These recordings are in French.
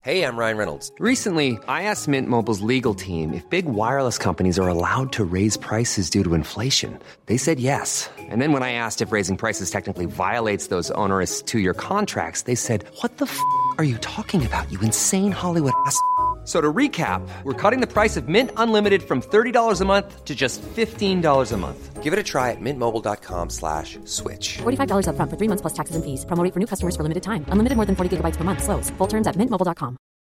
Hey, I'm Ryan Reynolds. Recently, I asked Mint Mobile's legal team if big wireless companies are allowed to raise prices due to inflation. They said yes. And then when I asked if raising prices technically violates those onerous two-year contracts, they said, "What the f*** are you talking about, you insane Hollywood ass?" So to recap, we're cutting the price of Mint Unlimited from $30 a month to just $15 a month. Give it a try at mintmobile.com/switch. $45 up front for 3 months plus taxes and fees. Promo rate for new customers for limited time. Unlimited more than 40 gigabytes per month. Slows full terms at mintmobile.com.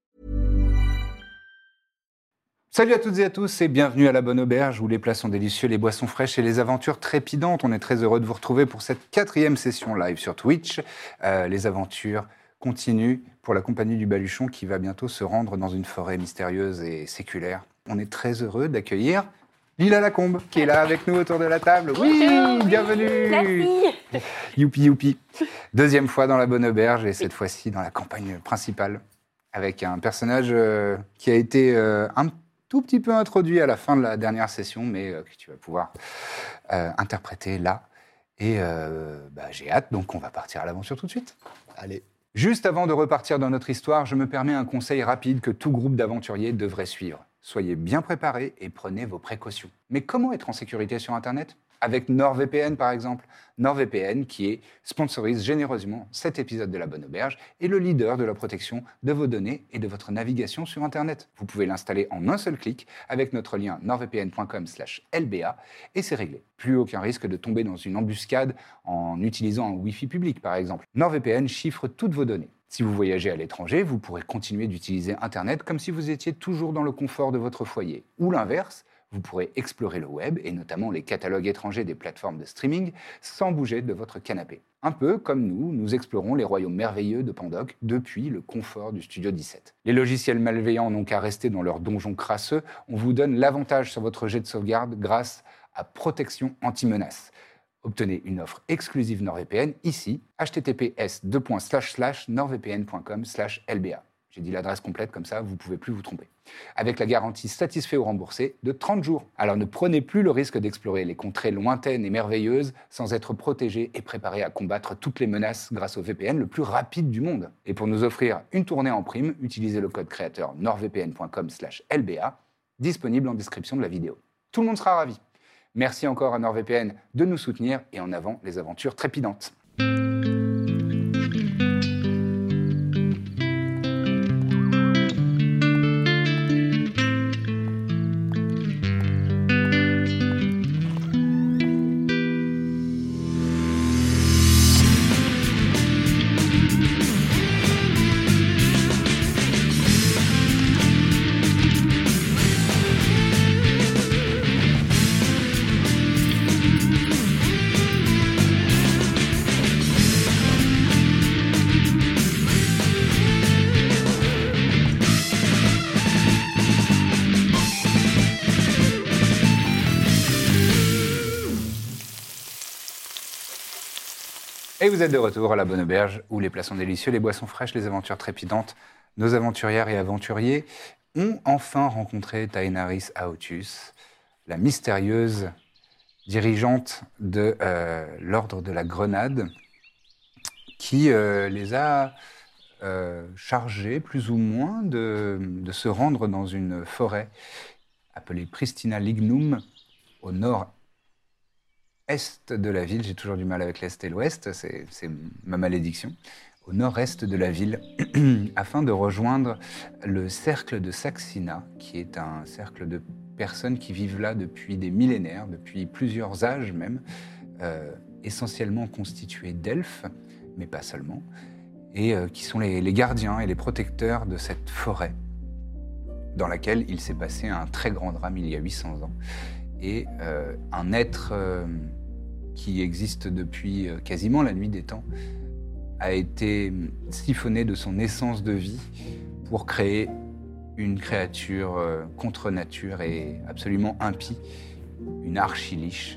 Salut à toutes et à tous et bienvenue à la Bonne Auberge où les plats sont délicieux, les boissons fraîches et les aventures trépidantes. On est très heureux de vous retrouver pour cette 4e session live sur Twitch. Les aventures continuent pour la compagnie du Baluchon qui va bientôt se rendre dans une forêt mystérieuse et séculaire. On est très heureux d'accueillir Lila Lacombe qui est là avec nous autour de la table. Oui, bienvenue. Merci. Youpi youpi. 2e fois dans la Bonne Auberge et cette fois-ci dans la campagne principale avec un personnage qui a été un tout petit peu introduit à la fin de la dernière session, mais que tu vas pouvoir interpréter là. Et j'ai hâte, donc on va partir à l'aventure tout de suite. Allez. Juste avant de repartir dans notre histoire, je me permets un conseil rapide que tout groupe d'aventuriers devrait suivre. Soyez bien préparés et prenez vos précautions. Mais comment être en sécurité sur Internet ? Avec NordVPN, par exemple. NordVPN, qui sponsorise généreusement cet épisode de La Bonne Auberge, est le leader de la protection de vos données et de votre navigation sur Internet. Vous pouvez l'installer en un seul clic avec notre lien nordvpn.com/lba et c'est réglé. Plus aucun risque de tomber dans une embuscade en utilisant un Wi-Fi public, par exemple. NordVPN chiffre toutes vos données. Si vous voyagez à l'étranger, vous pourrez continuer d'utiliser Internet comme si vous étiez toujours dans le confort de votre foyer. Ou l'inverse, vous pourrez explorer le web, et notamment les catalogues étrangers des plateformes de streaming, sans bouger de votre canapé. Un peu comme nous explorons les royaumes merveilleux de Pandoc depuis le confort du Studio 17. Les logiciels malveillants n'ont qu'à rester dans leur donjon crasseux, on vous donne l'avantage sur votre jet de sauvegarde grâce à Protection Anti-Menace. Obtenez une offre exclusive NordVPN ici, https://nordvpn.com/lba. J'ai dit l'adresse complète, comme ça, vous ne pouvez plus vous tromper. Avec la garantie satisfait ou remboursé de 30 jours. Alors ne prenez plus le risque d'explorer les contrées lointaines et merveilleuses sans être protégé et préparé à combattre toutes les menaces grâce au VPN le plus rapide du monde. Et pour nous offrir une tournée en prime, utilisez le code créateur nordvpn.com/lba, disponible en description de la vidéo. Tout le monde sera ravi. Merci encore à NordVPN de nous soutenir et en avant les aventures trépidantes. Et vous êtes de retour à la Bonne Auberge, où les plats sont délicieux, les boissons fraîches, les aventures trépidantes. Nos aventurières et aventuriers ont enfin rencontré Taenaris Aotus, la mystérieuse dirigeante de l'Ordre de la Grenade, qui les a chargés, plus ou moins, de se rendre dans une forêt appelée Pristina Lignum, au nord-est de la ville. J'ai toujours du mal avec l'est et l'ouest, c'est ma malédiction. Au nord-est de la ville, afin de rejoindre le cercle de Saxina, qui est un cercle de personnes qui vivent là depuis des millénaires, depuis plusieurs âges même, essentiellement constitués d'elfes, mais pas seulement, et qui sont les gardiens et les protecteurs de cette forêt, dans laquelle il s'est passé un très grand drame il y a 800 ans, et un être qui existe depuis quasiment la nuit des temps, a été siphonné de son essence de vie pour créer une créature contre nature et absolument impie, une archiliche.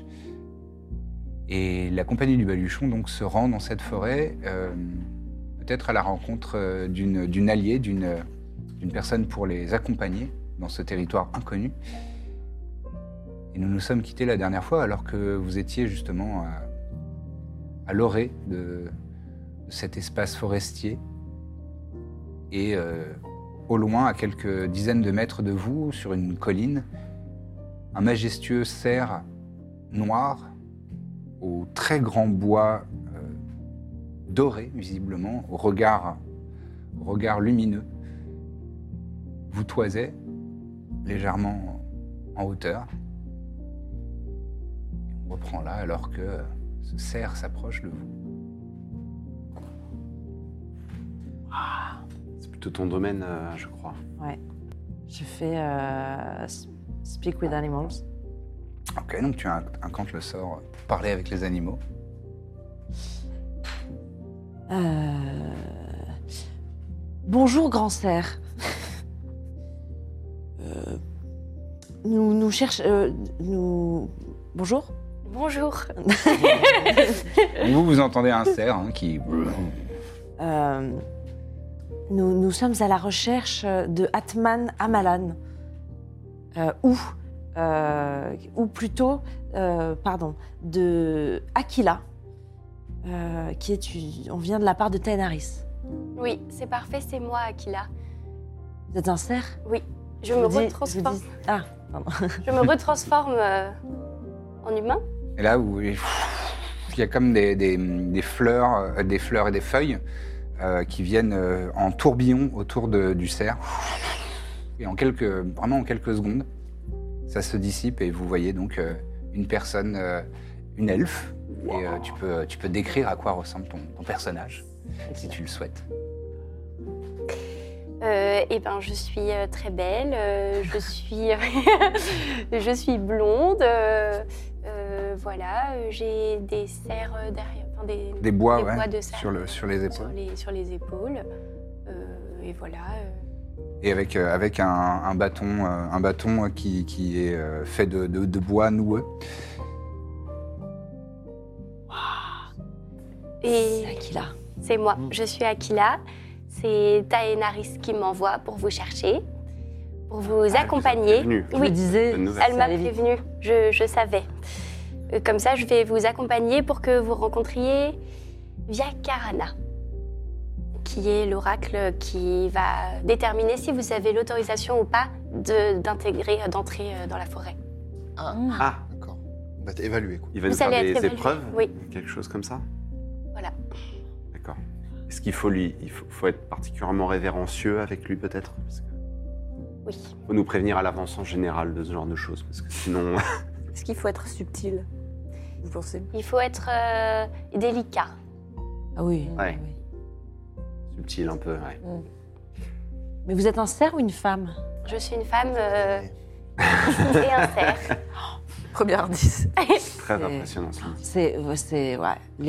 Et la compagnie du Baluchon donc se rend dans cette forêt, peut-être à la rencontre d'une alliée, d'une personne pour les accompagner dans ce territoire inconnu. Et nous nous sommes quittés la dernière fois alors que vous étiez justement à l'orée de cet espace forestier et au loin, à quelques dizaines de mètres de vous, sur une colline, un majestueux cerf noir au très grand bois doré, visiblement, au regard lumineux, vous toisait légèrement en hauteur. On reprend là alors que ce cerf s'approche de vous. C'est plutôt ton domaine, je crois. Ouais. Je fais Speak with Animals. Ok, donc tu incantes le sort parler avec les animaux. Bonjour, grand cerf. Nous cherchons... Bonjour. Bonjour. Vous entendez un cerf qui... Nous sommes à la recherche de Atman Amalan. Ou plutôt, de Aquila, on vient de la part de Taenaris. Oui, c'est parfait, c'est moi, Aquila. Vous êtes un cerf? Oui, je me retransforme. Ah, pardon. Je me retransforme en humain. Et là, il y a comme des fleurs et des feuilles qui viennent en tourbillon autour du cerf. Et vraiment en quelques secondes, ça se dissipe et vous voyez donc une personne, une elfe. Wow. Et tu peux décrire à quoi ressemble ton personnage, si tu le souhaites. Je suis très belle, je suis blonde, j'ai des serres derrière, des bois de cerf sur les épaules. Sur les épaules, et voilà. Et avec un bâton qui est fait de bois noueux. Et c'est Aquila. C'est moi, je suis Aquila. C'est Taenaris qui m'envoie pour vous chercher, pour vous accompagner. Oui, je me disais, elle m'a prévenue, je savais. Comme ça, je vais vous accompagner pour que vous rencontriez Vyakarana, qui est l'oracle qui va déterminer si vous avez l'autorisation ou pas d'entrer dans la forêt. Ah, d'accord. On va t'évaluer. Il va nous faire des épreuves, oui. Quelque chose comme ça. Voilà. D'accord. Est-ce qu'il faut faut être particulièrement révérencieux avec lui peut-être? Oui. Il faut nous prévenir à l'avance en général de ce genre de choses, parce que sinon... Est-ce qu'il faut être subtil, vous pensez? Il faut être délicat. Ah oui. Ouais. Oui. Subtil un peu, ouais. Mais vous êtes un cerf ou une femme? Je suis une femme et un cerf. Premier indice. Très impressionnant. C'est ouais. Les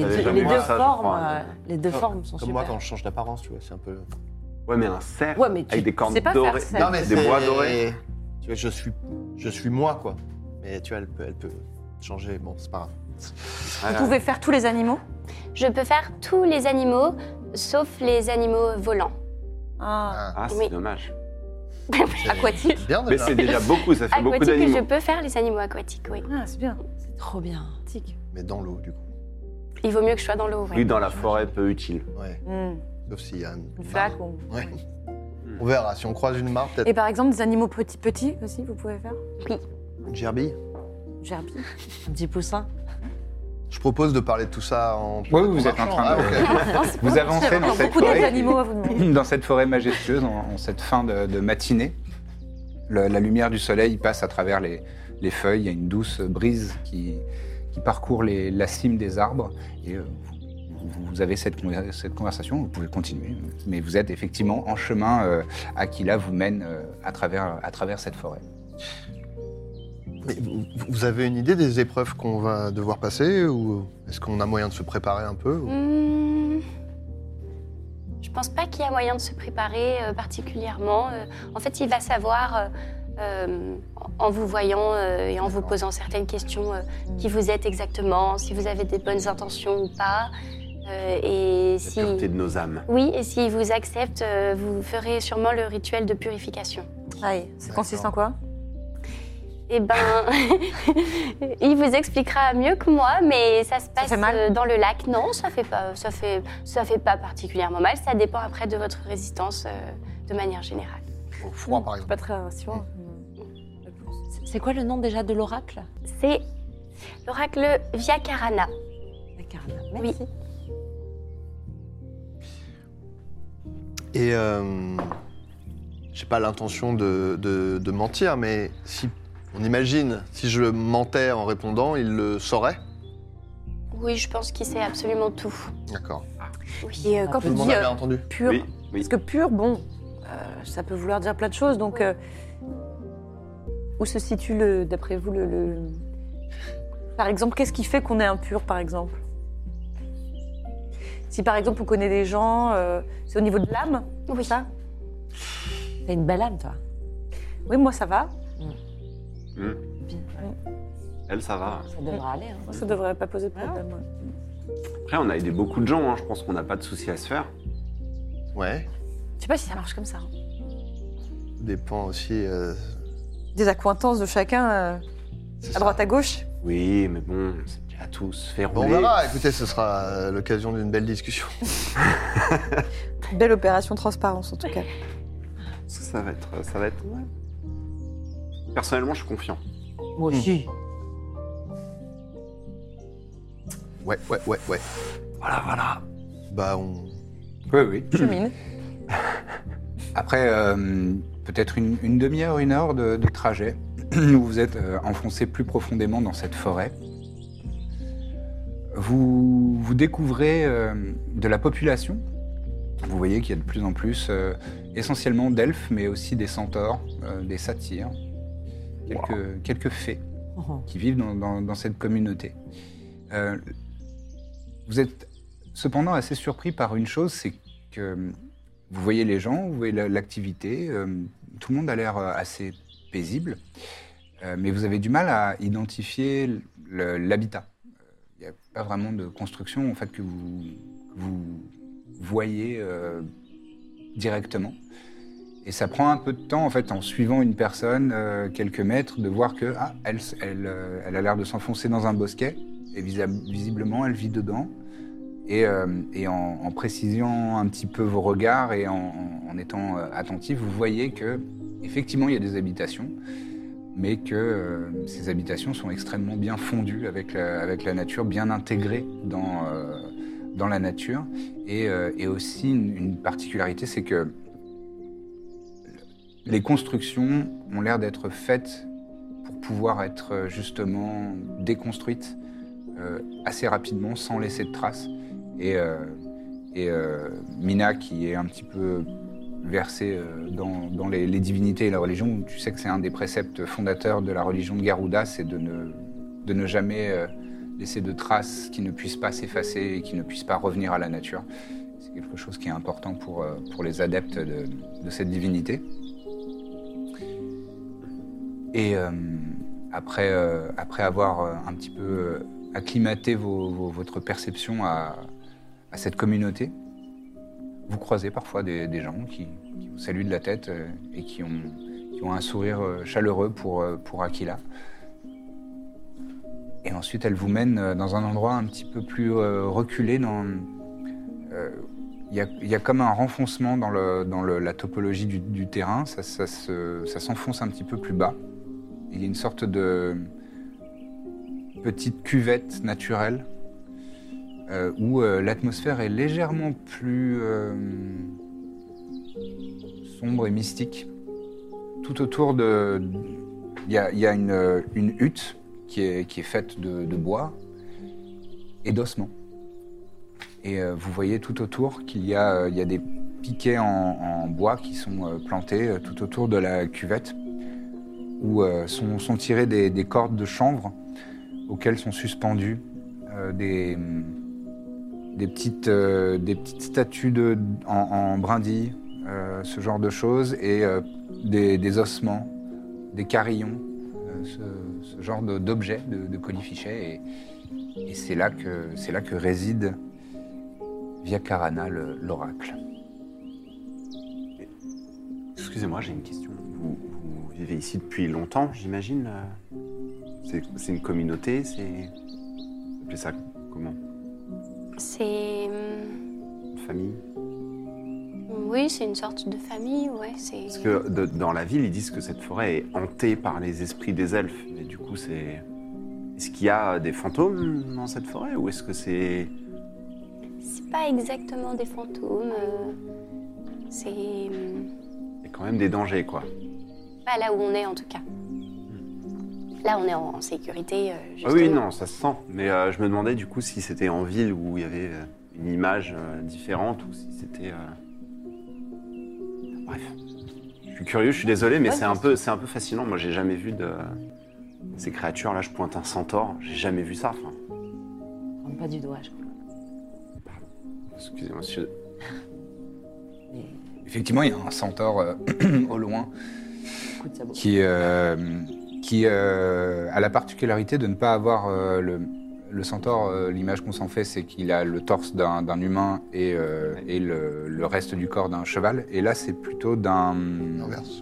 deux formes sont Comme super. moi quand je change d'apparence, tu vois, c'est un peu... Ouais, mais un cerf Ouais, mais avec des cornes sais pas dorées, faire ça. Non, mais des bois dorés. Tu vois, je suis moi, quoi. Mais tu vois, elle peut changer. Bon, c'est pas grave. Vous pouvez faire tous les animaux? Je peux faire tous les animaux, sauf les animaux volants. Ah, c'est Oui. dommage. Aquatique? Bien Mais déjà. c'est déjà beaucoup, ça fait beaucoup Aquatique, d'animaux. je peux faire les animaux aquatiques, oui. Ah, c'est bien. C'est trop bien. Mais dans l'eau, du coup. Il vaut mieux que je sois dans l'eau, Oui, dans la forêt, peu utile. Ouais. Sauf s'il y a Une flaque mare. ou... Ouais. On verra. Si on croise une mare, peut-être Et par exemple, des animaux petits aussi, vous pouvez faire? une gerbille. Gerbille. Un petit poussin. Je propose de parler de tout ça en... Oui, vous êtes en train de... ok. Vous avancez dans cette Beaucoup d'autres forêt. animaux à vous demander. Dans cette forêt majestueuse, en cette fin de matinée, la lumière du soleil passe à travers les feuilles. Il y a une douce brise qui parcourt la cime des arbres. Et vous avez cette conversation, vous pouvez continuer. Mais vous êtes effectivement en chemin. Aquila vous mène à travers cette forêt. Mais vous avez une idée des épreuves qu'on va devoir passer ou est-ce qu'on a moyen de se préparer un peu ou... Je pense pas qu'il y a moyen de se préparer particulièrement. En fait, il va savoir, en vous voyant et en vous posant certaines questions, qui vous êtes exactement, si vous avez des bonnes intentions ou pas. Et La pureté de nos âmes. Oui, et s'il vous accepte, vous ferez sûrement le rituel de purification. Aïe, ça consiste en quoi? Eh ben, il vous expliquera mieux que moi, mais ça se passe fait mal dans le lac. Non, ça fait pas particulièrement mal. Ça dépend après de votre résistance de manière générale. Au froid, par C'est exemple. pas très rassurant. C'est quoi le nom déjà de l'oracle? C'est l'oracle Via Carana. D'accord. Oui. Merci. Et j'ai pas l'intention de mentir, mais si on imagine, si je mentais en répondant, il le saurait. Oui, je pense qu'il sait absolument tout. D'accord. Oui. Et quand Tout on le monde dit a bien entendu. pur, Oui, oui. parce que pur, bon, ça peut vouloir dire plein de choses. Donc, où se situe, d'après vous, Par exemple, qu'est-ce qui fait qu'on est impur, par exemple? Si, par exemple, on connaît des gens, c'est au niveau de l'âme, Oui. ça? T'as une belle âme, toi. Oui, moi, ça va. Hmm. Elle, ça va. Ça devrait aller. Hein. Ça devrait pas poser de problème. Ouais. Après, on a aidé beaucoup de gens, hein. Je pense qu'on n'a pas de souci à se faire. Ouais. Je sais pas si ça marche comme ça. Dépend aussi. Des accointances de chacun, c'est à ça. droite, à gauche. Oui, mais bon, c'est déjà tout se fait Bon, on rouler. verra. Écoutez, ce sera l'occasion d'une belle discussion. Belle opération transparence, en tout cas. Ça va être... ouais. Personnellement, je suis confiant. Moi aussi. Ouais. Voilà. Bah, on. Oui, oui. Chemine. Après peut-être une demi-heure, 1 heure de trajet, où vous êtes enfoncé plus profondément dans cette forêt. Vous découvrez de la population. Vous voyez qu'il y a de plus en plus, essentiellement d'elfes, mais aussi des centaures, des satyres, quelques fées qui vivent dans cette communauté. Vous êtes cependant assez surpris par une chose, c'est que vous voyez les gens, vous voyez l'activité, tout le monde a l'air assez paisible, mais vous avez du mal à identifier l'habitat. Il n'y a pas vraiment de construction en fait, que vous voyez directement. Et ça prend un peu de temps, en fait, en suivant une personne, quelques mètres, de voir que elle a l'air de s'enfoncer dans un bosquet, et visiblement, elle vit dedans. Et en précisant un petit peu vos regards et en étant attentif, vous voyez que effectivement il y a des habitations, mais que ces habitations sont extrêmement bien fondues avec la nature, bien intégrées dans la nature. Et aussi une particularité, c'est que les constructions ont l'air d'être faites pour pouvoir être justement déconstruites assez rapidement, sans laisser de traces. Et Mina, qui est un petit peu versée dans les divinités et la religion, tu sais que c'est un des préceptes fondateurs de la religion de Garuda, c'est de ne jamais laisser de traces qui ne puissent pas s'effacer et qui ne puissent pas revenir à la nature. C'est quelque chose qui est important pour les adeptes de cette divinité. Et après avoir un petit peu acclimaté votre perception à cette communauté, vous croisez parfois des gens qui vous saluent de la tête et qui ont un sourire chaleureux pour Aquila. Et ensuite, elle vous mène dans un endroit un petit peu plus reculé. Il y a comme un renfoncement dans la topologie du terrain. Ça s'enfonce un petit peu plus bas. Il y a une sorte de petite cuvette naturelle où l'atmosphère est légèrement plus sombre et mystique. Tout autour il y a une hutte qui est faite de bois et d'ossements. Et vous voyez tout autour qu'il y a des piquets en bois qui sont plantés tout autour de la cuvette, où sont tirées des cordes de chanvre auxquelles sont suspendues des petites statues en brindilles, ce genre de choses, et des ossements, des carillons, ce genre d'objets, de colifichets. Et c'est là que réside Via Carana, l'oracle. Excusez-moi, j'ai une question. Vous vivez ici depuis longtemps, j'imagine. C'est une communauté, c'est... Vous appelez ça comment? C'est... Une famille? Oui, c'est une sorte de famille, ouais. Parce que dans la ville, ils disent que cette forêt est hantée par les esprits des elfes. Mais du coup, c'est... Est-ce qu'il y a des fantômes dans cette forêt ou est-ce que c'est... C'est pas exactement des fantômes. C'est... Il y a quand même des dangers, quoi. Pas là où on est, en tout cas. Là, on est en sécurité, Ah justement. oui, non, ça se sent. Mais je me demandais du coup si c'était en ville où il y avait une image différente ou si c'était... Bref. Je suis curieux, je suis désolé, mais c'est un peu fascinant. Moi, j'ai jamais vu de... Ces créatures, là, je pointe un centaure. J'ai jamais vu ça. Enfin, Prends pas du doigt, je crois. excusez-moi, monsieur. Effectivement, il y a un centaure au loin Coup de sabot. qui a la particularité de ne pas avoir le centaure. L'image qu'on s'en fait, c'est qu'il a le torse d'un humain et le reste du corps d'un cheval. Et là, c'est plutôt d'un... L'inverse.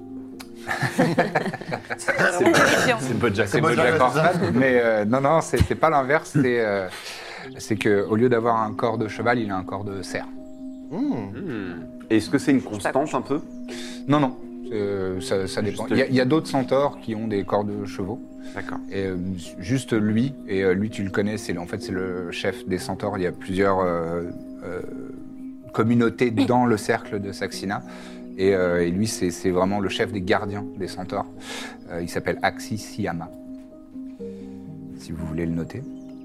C'est Bojack. C'est Bojack Horseman, mais non, c'est pas l'inverse. C'est qu'au lieu d'avoir un corps de cheval, il a un corps de cerf. Et est-ce que c'est une constante un peu? Non, ça dépend. Il y a d'autres centaures qui ont des corps de chevaux. D'accord. Et juste lui, et lui tu le connais, en fait c'est le chef des centaures. Il y a plusieurs communautés dans le cercle de Saxina. Et lui c'est vraiment le chef des gardiens des centaures. Il s'appelle Axis Siyama, si vous voulez le noter.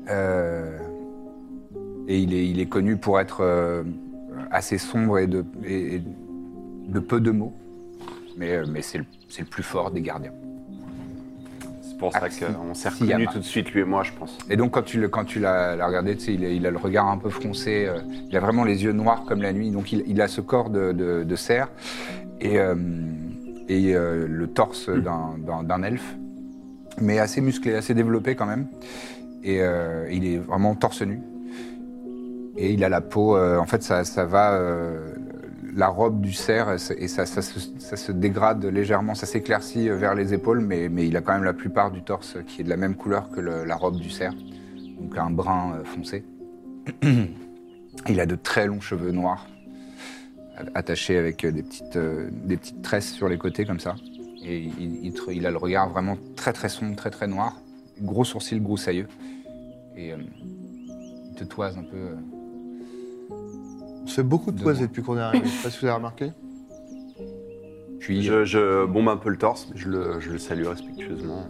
Et il est connu pour être assez sombre et de peu de mots. Mais c'est le plus fort des gardiens. C'est pour ça Axis qu'on s'est Siyama. reconnus tout de suite, lui et moi, je pense. Et donc quand tu l'as regardé, tu sais, il a le regard un peu froncé, il a vraiment les yeux noirs comme la nuit, donc il a ce corps de cerf et le torse d'un elfe, mais assez musclé, assez développé quand même. Et il est vraiment torse nu. Et il a la peau, en fait ça va... la robe du cerf, et ça se dégrade légèrement, ça s'éclaircit vers les épaules, mais il a quand même la plupart du torse qui est de la même couleur que la robe du cerf, donc un brun foncé. Il a de très longs cheveux noirs, attachés avec des petites tresses sur les côtés comme ça, et il a le regard vraiment très très sombre, très très noir, gros sourcils broussailleux, et il te toise un peu... On se fait beaucoup de De toiser moi. depuis qu'on est arrivé. Je sais pas si vous avez remarqué. Puis Je bombe un peu le torse, mais je le salue respectueusement.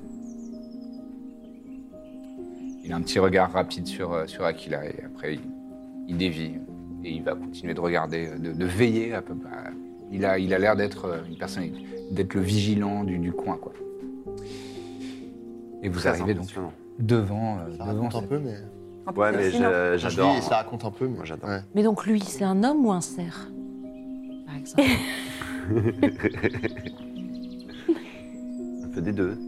il a un petit regard rapide sur Aquila, et après il dévie, et il va continuer de regarder, de veiller à peu près. Il a l'air d'être une personne, d'être le vigilant du coin, quoi. Et vous Très arrivez donc impressionnant. devant Ça raconte un cette- peu, mais. Ouais, mais Je j'adore. dis, ça raconte un peu, mais. Moi, j'adore. Ouais. Mais donc lui, c'est un homme ou un cerf par exemple? Un peu des deux.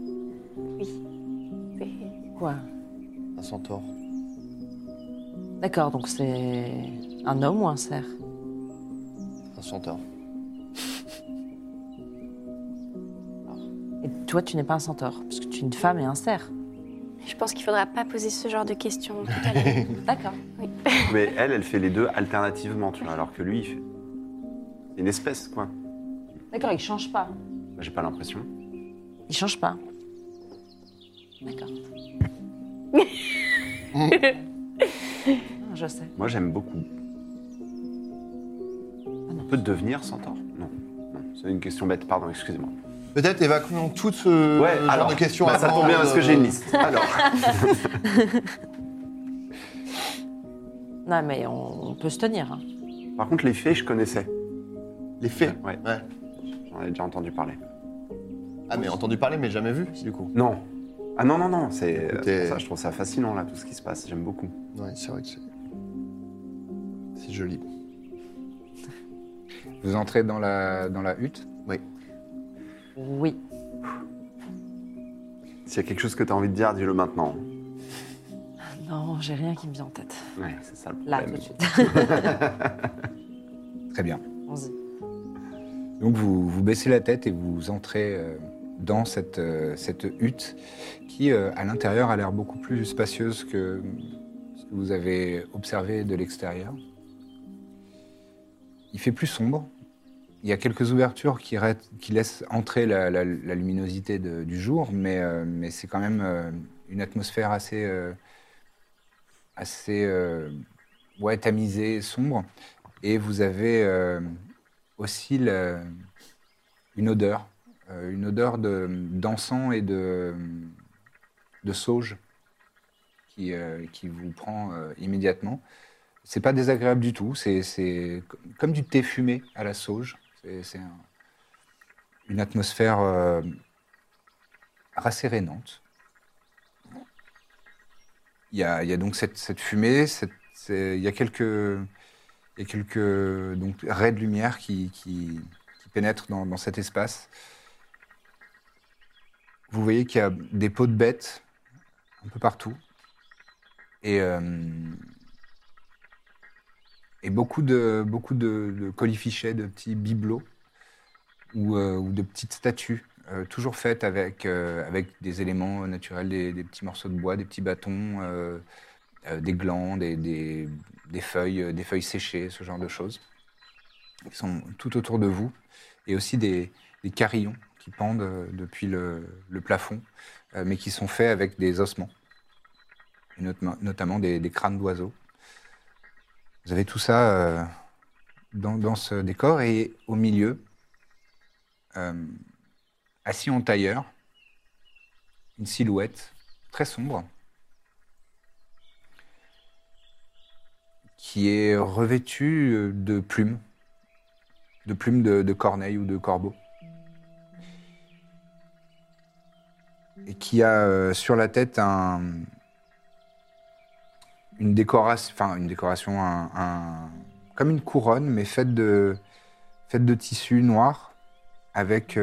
Quoi? Un centaure. D'accord, donc c'est un homme ou un cerf? Un centaure. Et toi, tu n'es pas un centaure, parce que tu es une femme et un cerf. Je pense qu'il faudra pas poser ce genre de questions tout à l'heure. D'accord. Mais elle fait les deux alternativement, tu vois, alors que lui, il fait... C'est une espèce, quoi. D'accord, il change pas. Bah, j'ai pas l'impression. Il change pas. D'accord. Ah, je sais. Moi, j'aime beaucoup. On peut devenir centaure? Non. C'est une question bête, pardon, excusez-moi. Peut-être évacuons tout ce genre de questions. bah, ça avant tombe bien parce que de- j'ai une liste. Alors, Non, mais on peut se tenir. Hein. par contre, les fées, je connaissais. Les faits. Ouais. Ouais. J'en ai déjà entendu parler. Ah, mais entendu parler, mais jamais vu, du coup. Non. Ah non, c'est Écoutez- pour ça, je trouve ça fascinant, là, tout ce qui se passe. J'aime beaucoup. Ouais, c'est vrai que c'est joli. Vous entrez dans la hutte. Oui. Oui. S'il y a quelque chose que tu as envie de dire, dis-le maintenant. Non, j'ai rien qui me vient en tête. Ouais, c'est ça le Là, problème. tout de suite. Très bien. Allons-y. Donc vous baissez la tête et vous entrez dans cette hutte qui, à l'intérieur, a l'air beaucoup plus spacieuse que ce que vous avez observé de l'extérieur. Il fait plus sombre, Il y a quelques ouvertures qui laissent entrer la luminosité du jour, mais c'est quand même une atmosphère assez tamisée, sombre. Et vous avez aussi une odeur d'encens et de sauge qui vous prend immédiatement. C'est pas désagréable du tout, c'est comme du thé fumé à la sauge. C'est une atmosphère rassérénante. Il y a donc cette fumée, il y a quelques donc, raies de lumière qui pénètrent dans cet espace. Vous voyez qu'il y a des peaux de bêtes un peu partout et beaucoup de colifichets, de petits bibelots ou de petites statues, toujours faites avec des éléments naturels, des petits morceaux de bois, des petits bâtons, des glands, des feuilles séchées, ce genre de choses, qui sont tout autour de vous, et aussi des carillons qui pendent depuis le plafond, mais qui sont faits avec des ossements, et notamment des crânes d'oiseaux. Vous avez tout ça dans ce décor, et au milieu, assis en tailleur, une silhouette très sombre qui est revêtue de plumes de corneilles ou de corbeaux, et qui a sur la tête une décoration, comme une couronne, mais faite de tissu noir, avec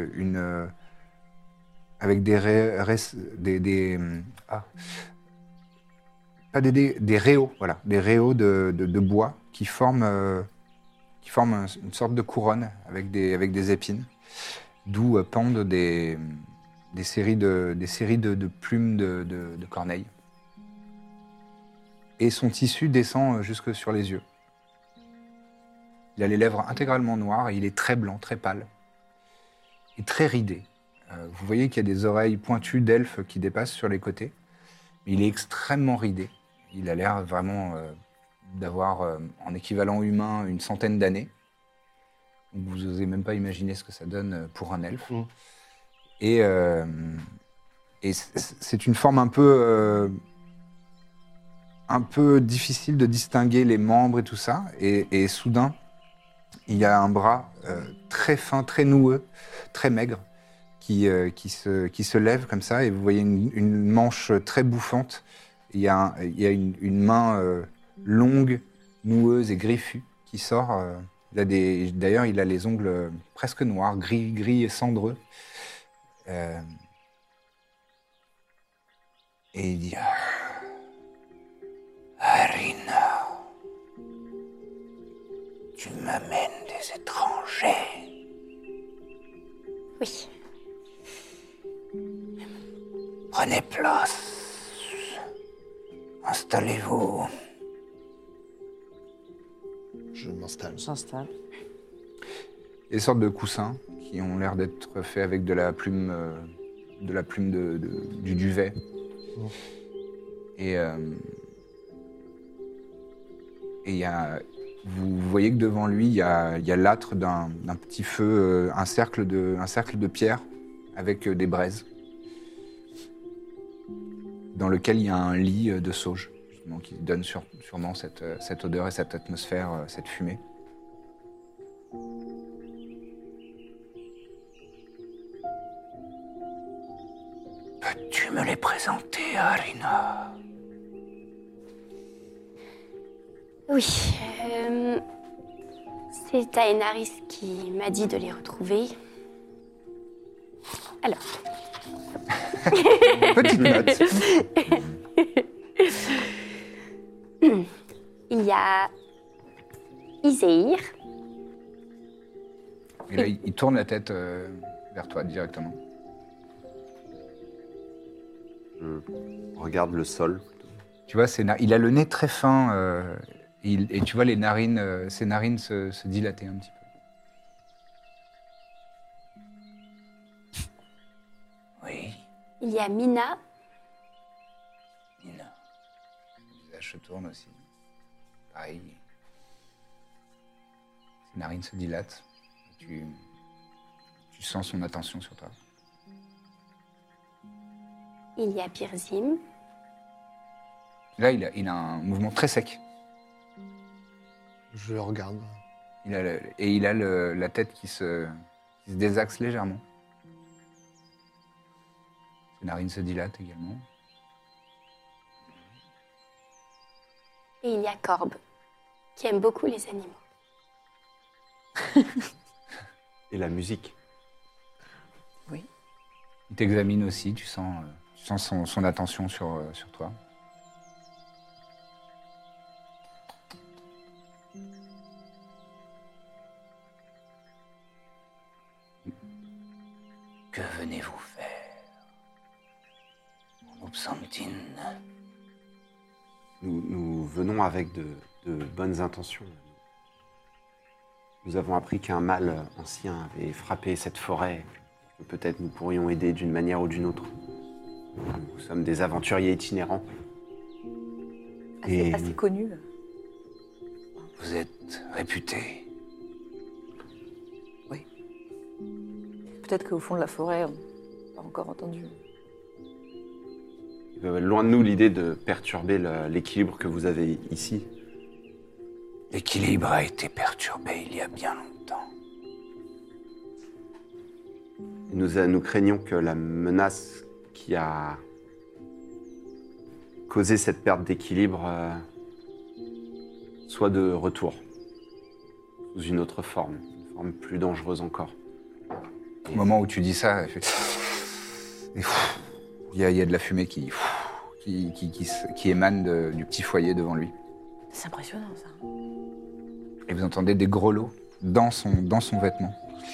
des réaux, voilà, des réaux de bois qui forment une sorte de couronne avec des épines, d'où pendent des séries de plumes de corneilles. Et son tissu descend jusque sur les yeux. Il a les lèvres intégralement noires et il est très blanc, très pâle et très ridé. Vous voyez qu'il y a des oreilles pointues d'elfe qui dépassent sur les côtés, mais il est extrêmement ridé. Il a l'air vraiment d'avoir, en équivalent humain, une centaine d'années. Vous n'osez même pas imaginer ce que ça donne pour un elfe. Et c'est une forme un peu difficile de distinguer les membres et tout ça. Et soudain, il y a un bras très fin, très noueux, très maigre, qui se lève comme ça. Et vous voyez une manche très bouffante. Il y a une main longue, noueuse et griffue qui sort. D'ailleurs, il a les ongles presque noirs, gris et cendreux. Et il dit... Arina, tu m'amènes des étrangers. Oui. Prenez place. Installez-vous. Je m'installe. J'installe. Des sortes de coussins qui ont l'air d'être faits avec de la plume du duvet. Et vous voyez que devant lui, il y a l'âtre d'un petit feu, un cercle de pierre avec des braises, dans lequel il y a un lit de sauge, justement, qui donne sûrement cette odeur et cette atmosphère, cette fumée. Peux-tu me les présenter, Arina ? Oui. C'est Taenaris qui m'a dit de les retrouver. Alors. Petite note. Il y a Iséir. Et là, il tourne la tête vers toi directement. Je regarde le sol. Tu vois, il a le nez très fin et tu vois ses narines se dilater un petit peu. Oui, Il y a Mina. Nina. Le visage se tourne aussi. Pareil. Ses narines se dilatent. Tu sens son attention sur toi. Il y a Birzim. Là, il a un mouvement très sec. Je regarde. Il a la tête qui se désaxe légèrement. Ses narines se dilatent également. Et il y a Corbe, qui aime beaucoup les animaux. Et la musique. Il t'examine aussi, tu sens son attention sur toi. Que venez-vous faire, mon Obsantine? Nous venons avec de bonnes intentions. Nous avons appris qu'un mal ancien avait frappé cette forêt. Que peut-être nous pourrions aider d'une manière ou d'une autre. Nous sommes des aventuriers itinérants. Assez connu. Vous êtes réputé. Peut-être qu'au fond de la forêt, on n'a pas encore entendu. Loin de nous l'idée de perturber l'équilibre que vous avez ici. L'équilibre a été perturbé il y a bien longtemps. Nous craignons que la menace qui a causé cette perte d'équilibre soit de retour, sous une autre forme plus dangereuse encore. Au moment où tu dis ça, il y a de la fumée qui émane du petit foyer devant lui. C'est impressionnant, ça. Et vous entendez des grelots dans son vêtement.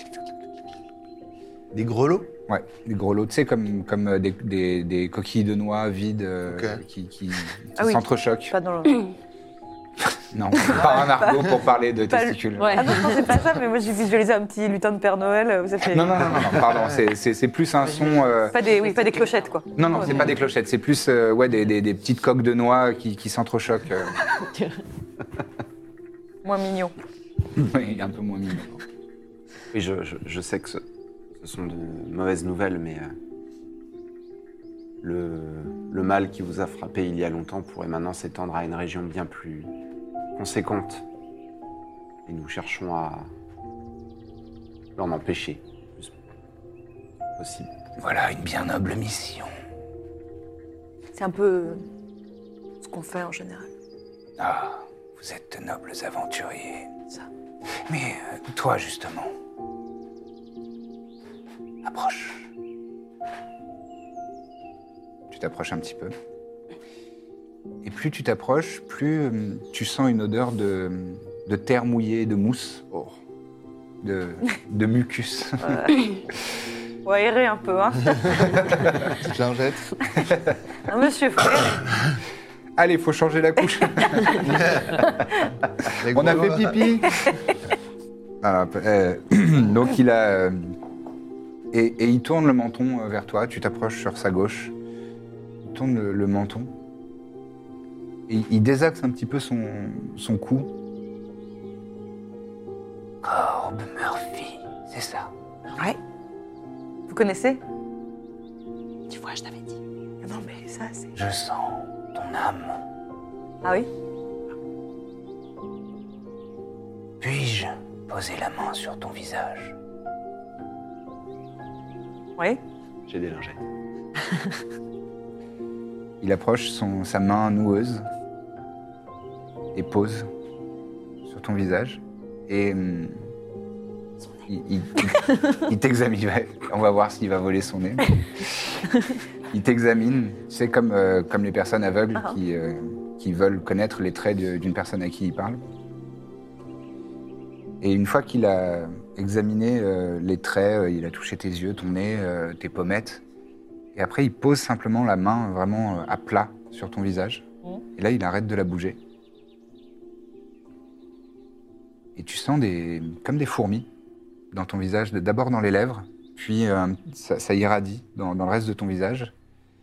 Des grelots? Ouais, des grelots, tu sais, comme des coquilles de noix vides qui s'entrechoquent. Pas dans le... Non, pas un argot pour parler de testicules. Ah non, c'est pas ça, mais moi j'ai visualisé un petit lutin de Père Noël. Ça fait... Non, pardon, c'est plus un son... Pas des clochettes, quoi. Non, c'est pas des clochettes, c'est plus des petites coques de noix qui s'entrechoquent. Moins mignon. Oui, un peu moins mignon. Oui, je sais que ce sont de mauvaises nouvelles, mais le mal qui vous a frappé il y a longtemps pourrait maintenant s'étendre à une région bien plus conséquente. Et nous cherchons à l'en empêcher le plus possible. Voilà une bien noble mission. C'est un peu ce qu'on fait en général. Ah, vous êtes de nobles aventuriers. Ça. Mais toi, justement, approche. Tu t'approches un petit peu. Et plus tu t'approches, plus tu sens une odeur de terre mouillée, de mousse, de mucus. On va aérer un peu, hein. Petite lingette. Un monsieur frère. Allez, faut changer la couche. On a fait pipi. Voilà, donc il a... et il tourne le menton vers toi, tu t'approches sur sa gauche. Il tourne le menton. Et il désaxe un petit peu son cou. Corbe Murphy, c'est ça. Ouais. Vous connaissez? Tu vois, je t'avais dit. Non, mais ça, c'est... Je sens ton âme. Ah oui? Puis-je poser la main sur ton visage? Oui. J'ai des lingettes. Il approche sa main noueuse et pose sur ton visage. Et il t'examine. Ouais, on va voir s'il va voler son nez. Il t'examine. C'est comme les personnes aveugles qui veulent connaître les traits d'une personne à qui il parle. Et une fois qu'il a examiné les traits, il a touché tes yeux, ton nez, tes pommettes. Et après, il pose simplement la main vraiment à plat sur ton visage. Et là, il arrête de la bouger. Et tu sens comme des fourmis dans ton visage, d'abord dans les lèvres, puis ça irradie dans le reste de ton visage.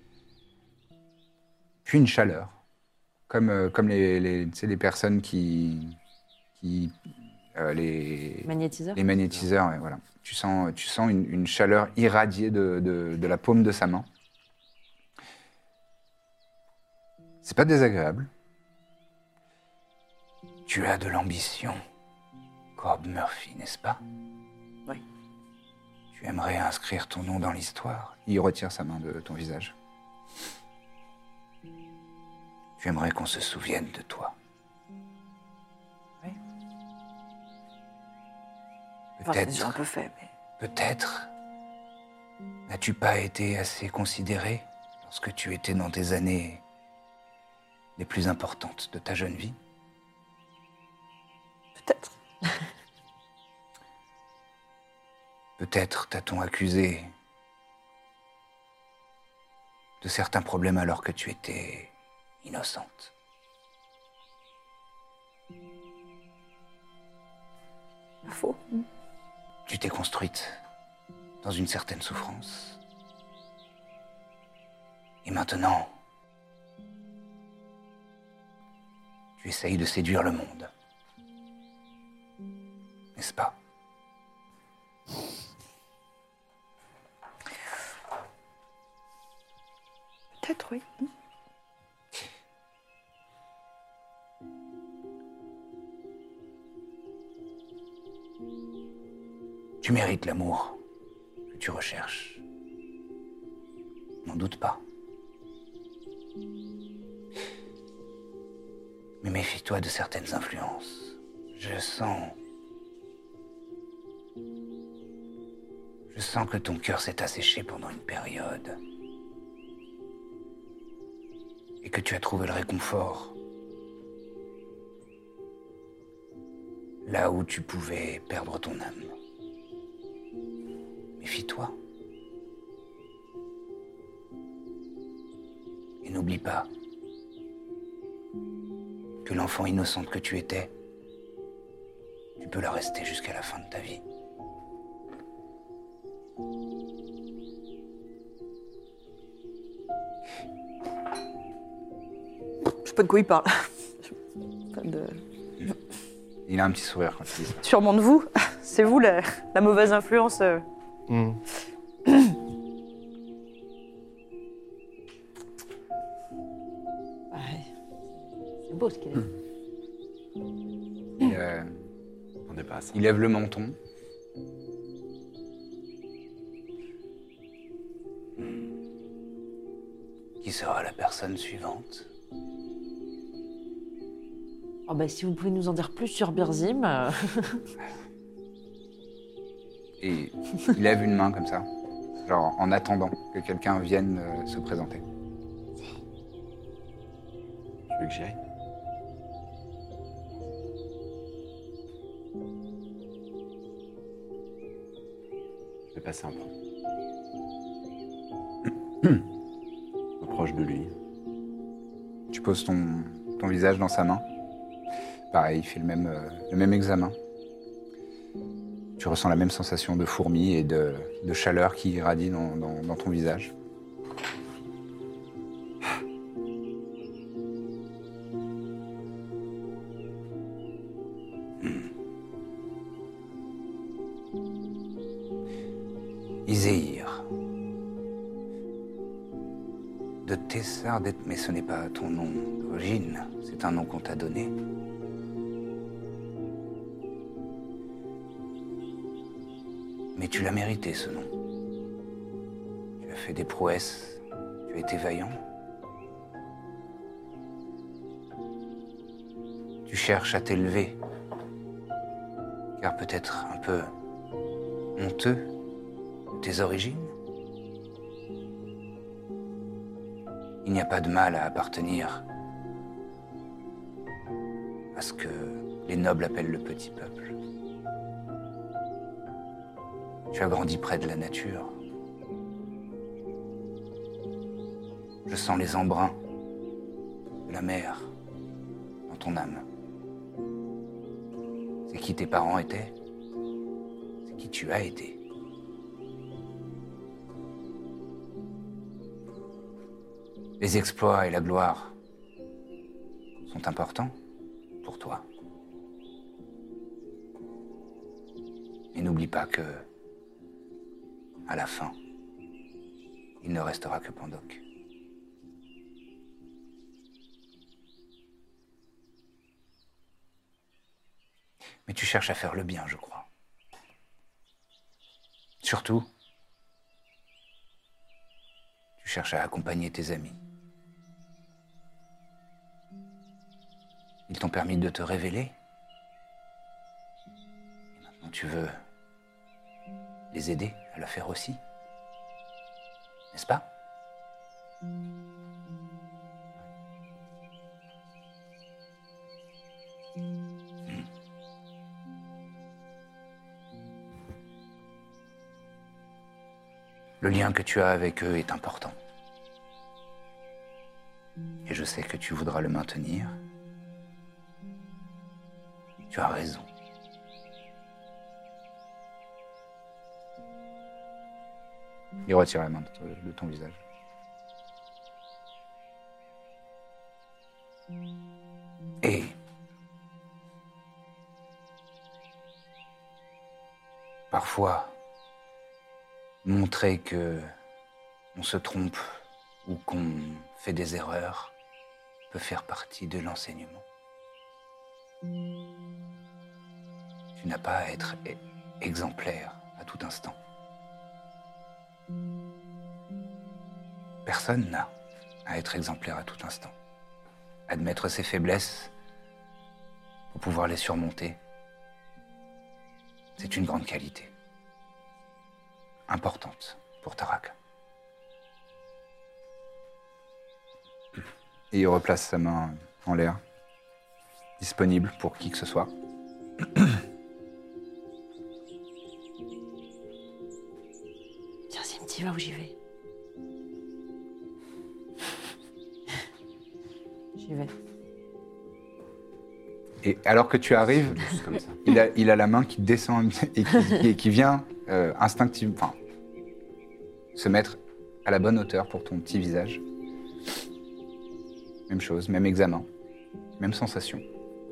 Puis une chaleur, comme tu sais, les personnes les Magnétiseur. les magnétiseurs, ouais, voilà. Tu sens une chaleur irradiée de la paume de sa main. C'est pas désagréable. Tu as de l'ambition, Corb Murphy, n'est-ce pas? Oui. Tu aimerais inscrire ton nom dans l'histoire. Il retire sa main de ton visage. Tu aimerais qu'on se souvienne de toi. Oui. Peut-être. C'est déjà un peu fait, mais... Peut-être n'as-tu pas été assez considéré lorsque tu étais dans tes années les plus importantes de ta jeune vie? Peut-être. Peut-être t'a-t-on accusé de certains problèmes alors que tu étais innocente. Pas faux. Tu t'es construite dans une certaine souffrance. Et maintenant, tu essayes de séduire le monde. N'est-ce pas? Peut-être, oui. Tu mérites l'amour que tu recherches. N'en doute pas. Mais méfie-toi de certaines influences. Je sens que ton cœur s'est asséché pendant une période. Et que tu as trouvé le réconfort là où tu pouvais perdre ton âme. Méfie-toi. Et n'oublie pas que l'enfant innocente que tu étais, tu peux la rester jusqu'à la fin de ta vie. Je sais pas de quoi il parle. Pas de... Il a un petit sourire quand il dit ça. Sûrement de vous. C'est vous la mauvaise influence. Ouais. C'est beau ce qu'il a. On n'est pas à ça. Il lève le menton. Qui sera la personne suivante? Oh bah, si vous pouvez nous en dire plus sur Birzim. Et il lève une main comme ça, genre en attendant que quelqu'un vienne se présenter. Tu veux que j'y aille? Je vais passer un peu. Proche de lui. Tu poses ton visage dans sa main. Pareil, il fait le même examen. Tu ressens la même sensation de fourmis et de chaleur qui irradie dans ton visage. Izehir. De Tessardet, mais ce n'est pas ton nom d'origine, c'est un nom qu'on t'a donné. Mais tu l'as mérité, ce nom. Tu as fait des prouesses, tu as été vaillant. Tu cherches à t'élever, car peut-être un peu honteux de tes origines. Il n'y a pas de mal à appartenir à ce que les nobles appellent le petit peuple. Tu as grandi près de la nature. Je sens les embruns de la mer dans ton âme. C'est qui tes parents étaient, c'est qui tu as été. Les exploits et la gloire sont importants pour toi. Et n'oublie pas que, à la fin, il ne restera que Pandoc. Mais tu cherches à faire le bien, je crois. Surtout, tu cherches à accompagner tes amis. Ils t'ont permis de te révéler. Et maintenant, tu veux les aider à le faire aussi. N'est-ce pas ? Le lien que tu as avec eux est important. Et je sais que tu voudras le maintenir. Tu as raison. Il retire la main de ton visage. Et parfois, montrer que on se trompe ou qu'on fait des erreurs peut faire partie de l'enseignement. Tu n'as pas à être exemplaire à tout instant. Personne n'a à être exemplaire à tout instant. Admettre ses faiblesses pour pouvoir les surmonter, c'est une grande qualité. Importante pour Tarak. Et il replace sa main en l'air, disponible pour qui que ce soit. Tiens, Sim, t'y vas où j'y vais? J'y vais. Et alors que tu arrives, Comme ça. il a la main qui descend et qui vient instinctivement, enfin, se mettre à la bonne hauteur pour ton petit visage. Même chose, même examen, même sensation.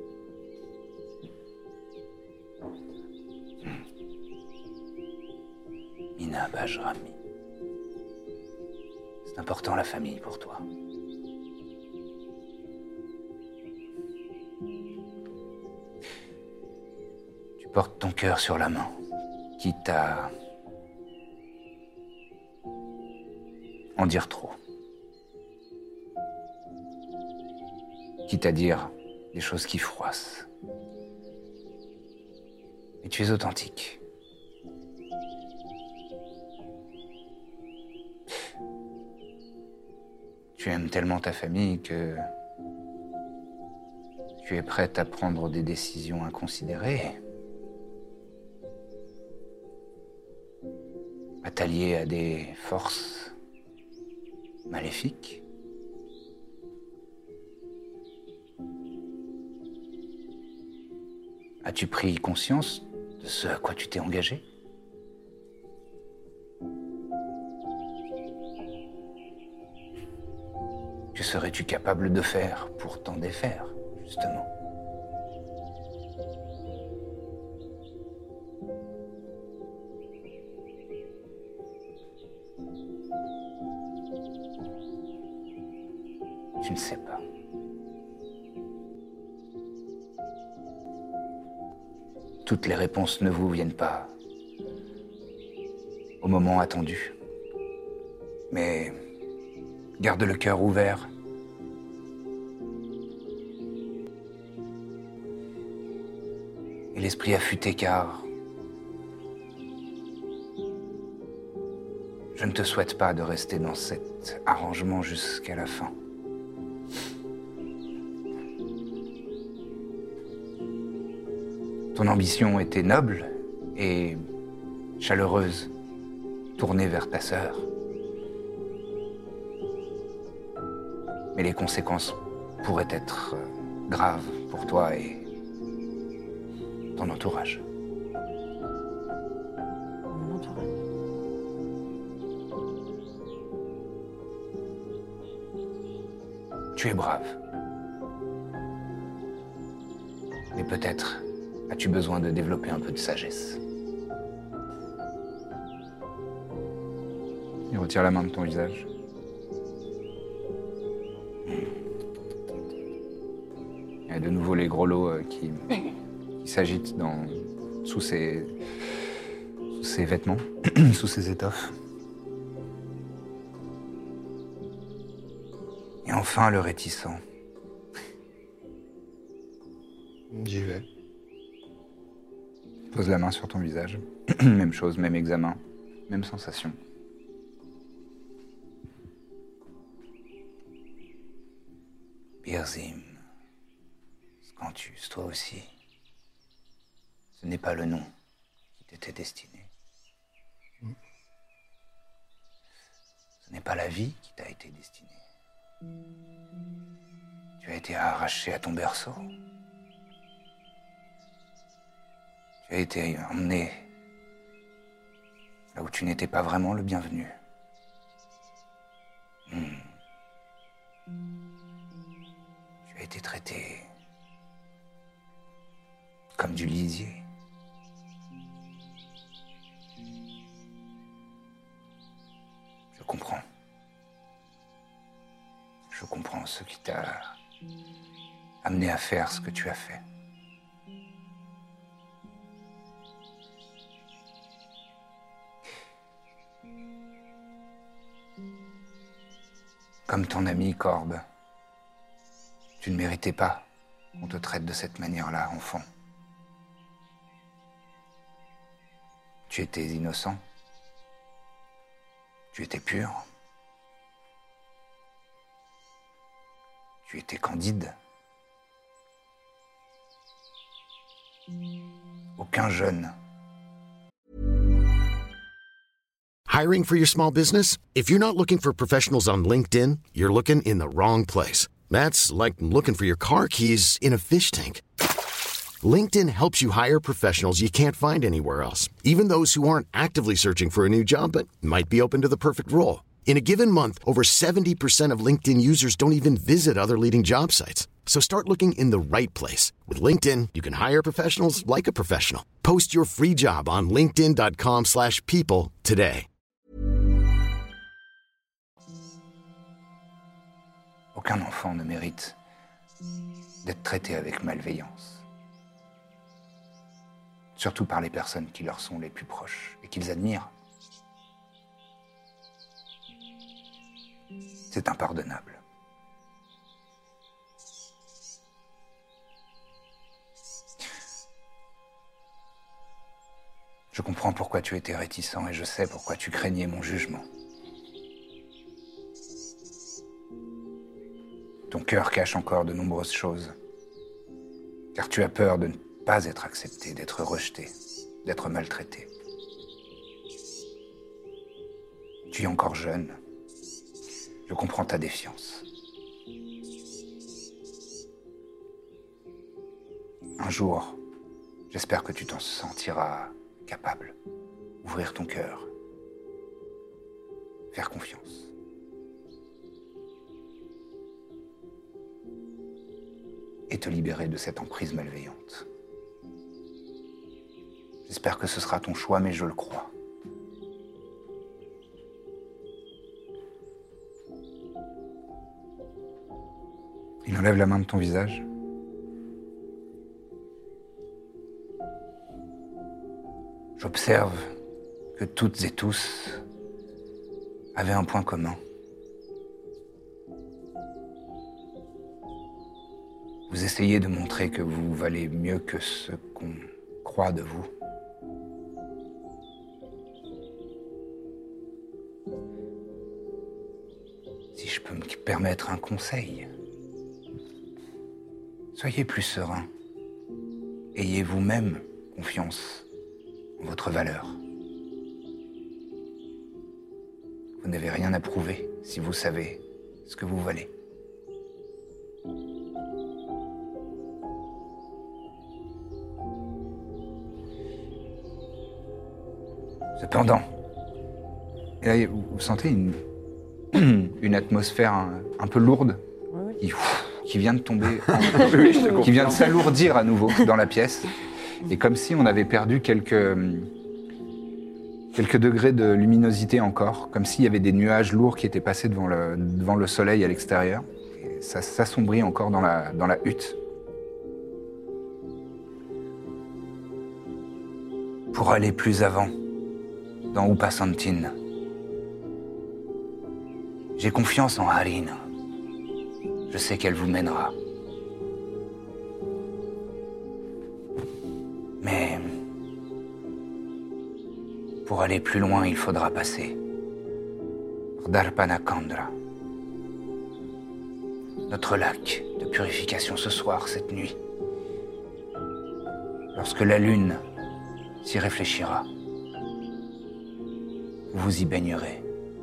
Mina Bajrami. C'est important la famille pour toi. Tu portes ton cœur sur la main, quitte à en dire trop. Quitte à dire des choses qui froissent. Mais tu es authentique. Tu aimes tellement ta famille que tu es prête à prendre des décisions inconsidérées, à t'allier à des forces maléfiques. As-tu pris conscience de ce à quoi tu t'es engagé ? Que serais-tu capable de faire pour t'en défaire, justement ? Tu ne sais pas. Toutes les réponses ne vous viennent pas au moment attendu. Mais garde le cœur ouvert. Et l'esprit affûté, car je ne te souhaite pas de rester dans cet arrangement jusqu'à la fin. Ton ambition était noble et chaleureuse, tournée vers ta sœur. Mais les conséquences pourraient être graves pour toi et ton entourage. Mon entourage. Tu es brave. Mais peut-être as-tu besoin de développer un peu de sagesse. Il retire la main de ton visage. Il y a de nouveau les gros lots qui s'agitent sous ses vêtements, sous ses étoffes. Et enfin le réticent. J'y vais. Pose la main sur ton visage. Même chose, même examen, même sensation. Birzim, Scantus, toi aussi. Ce n'est pas le nom qui t'était destiné. Ce n'est pas la vie qui t'a été destinée. Tu as été arraché à ton berceau. Tu as été emmené là où tu n'étais pas vraiment le bienvenu. Tu as été traité comme du lisier. Je comprends. Je comprends ce qui t'a amené à faire ce que tu as fait. Comme ton ami Corbe, tu ne méritais pas qu'on te traite de cette manière-là, enfant. Tu étais innocent. Tu étais pur. Tu étais candide. Aucun jeune. Hiring for your small business? If you're not looking for professionals on LinkedIn, you're looking in the wrong place. That's like looking for your car keys in a fish tank. LinkedIn helps you hire professionals you can't find anywhere else, even those who aren't actively searching for a new job but might be open to the perfect role. In a given month, over 70% of LinkedIn users don't even visit other leading job sites. So start looking in the right place. With LinkedIn, you can hire professionals like a professional. Post your free job on linkedin.com/people today. Aucun enfant ne mérite d'être traité avec malveillance. Surtout par les personnes qui leur sont les plus proches et qu'ils admirent. C'est impardonnable. Je comprends pourquoi tu étais réticent et je sais pourquoi tu craignais mon jugement. Ton cœur cache encore de nombreuses choses, car tu as peur de ne pas être accepté, d'être rejeté, d'être maltraité. Tu es encore jeune. Je comprends ta défiance. Un jour, j'espère que tu t'en sentiras capable. Ouvrir ton cœur. Faire confiance. Et te libérer de cette emprise malveillante. J'espère que ce sera ton choix, mais je le crois. Il enlève la main de ton visage. J'observe que toutes et tous avaient un point commun. Vous essayez de montrer que vous valez mieux que ce qu'on croit de vous. Si je peux me permettre un conseil, soyez plus serein. Ayez vous-même confiance en votre valeur. Vous n'avez rien à prouver si vous savez ce que vous valez. Cependant, et là, vous sentez une atmosphère un peu lourde. Oui. qui vient de tomber, qui vient de s'alourdir à nouveau dans la pièce. Et comme si on avait perdu quelques degrés de luminosité encore, comme s'il y avait des nuages lourds qui étaient passés devant le soleil à l'extérieur. Et ça s'assombrit encore dans la hutte. Pour aller plus avant, dans Upasantine, j'ai confiance en Harin. Je sais qu'elle vous mènera. Mais pour aller plus loin, il faudra passer par Darpanakandra, notre lac de purification ce soir, cette nuit. Lorsque la lune s'y réfléchira, vous y baignerez.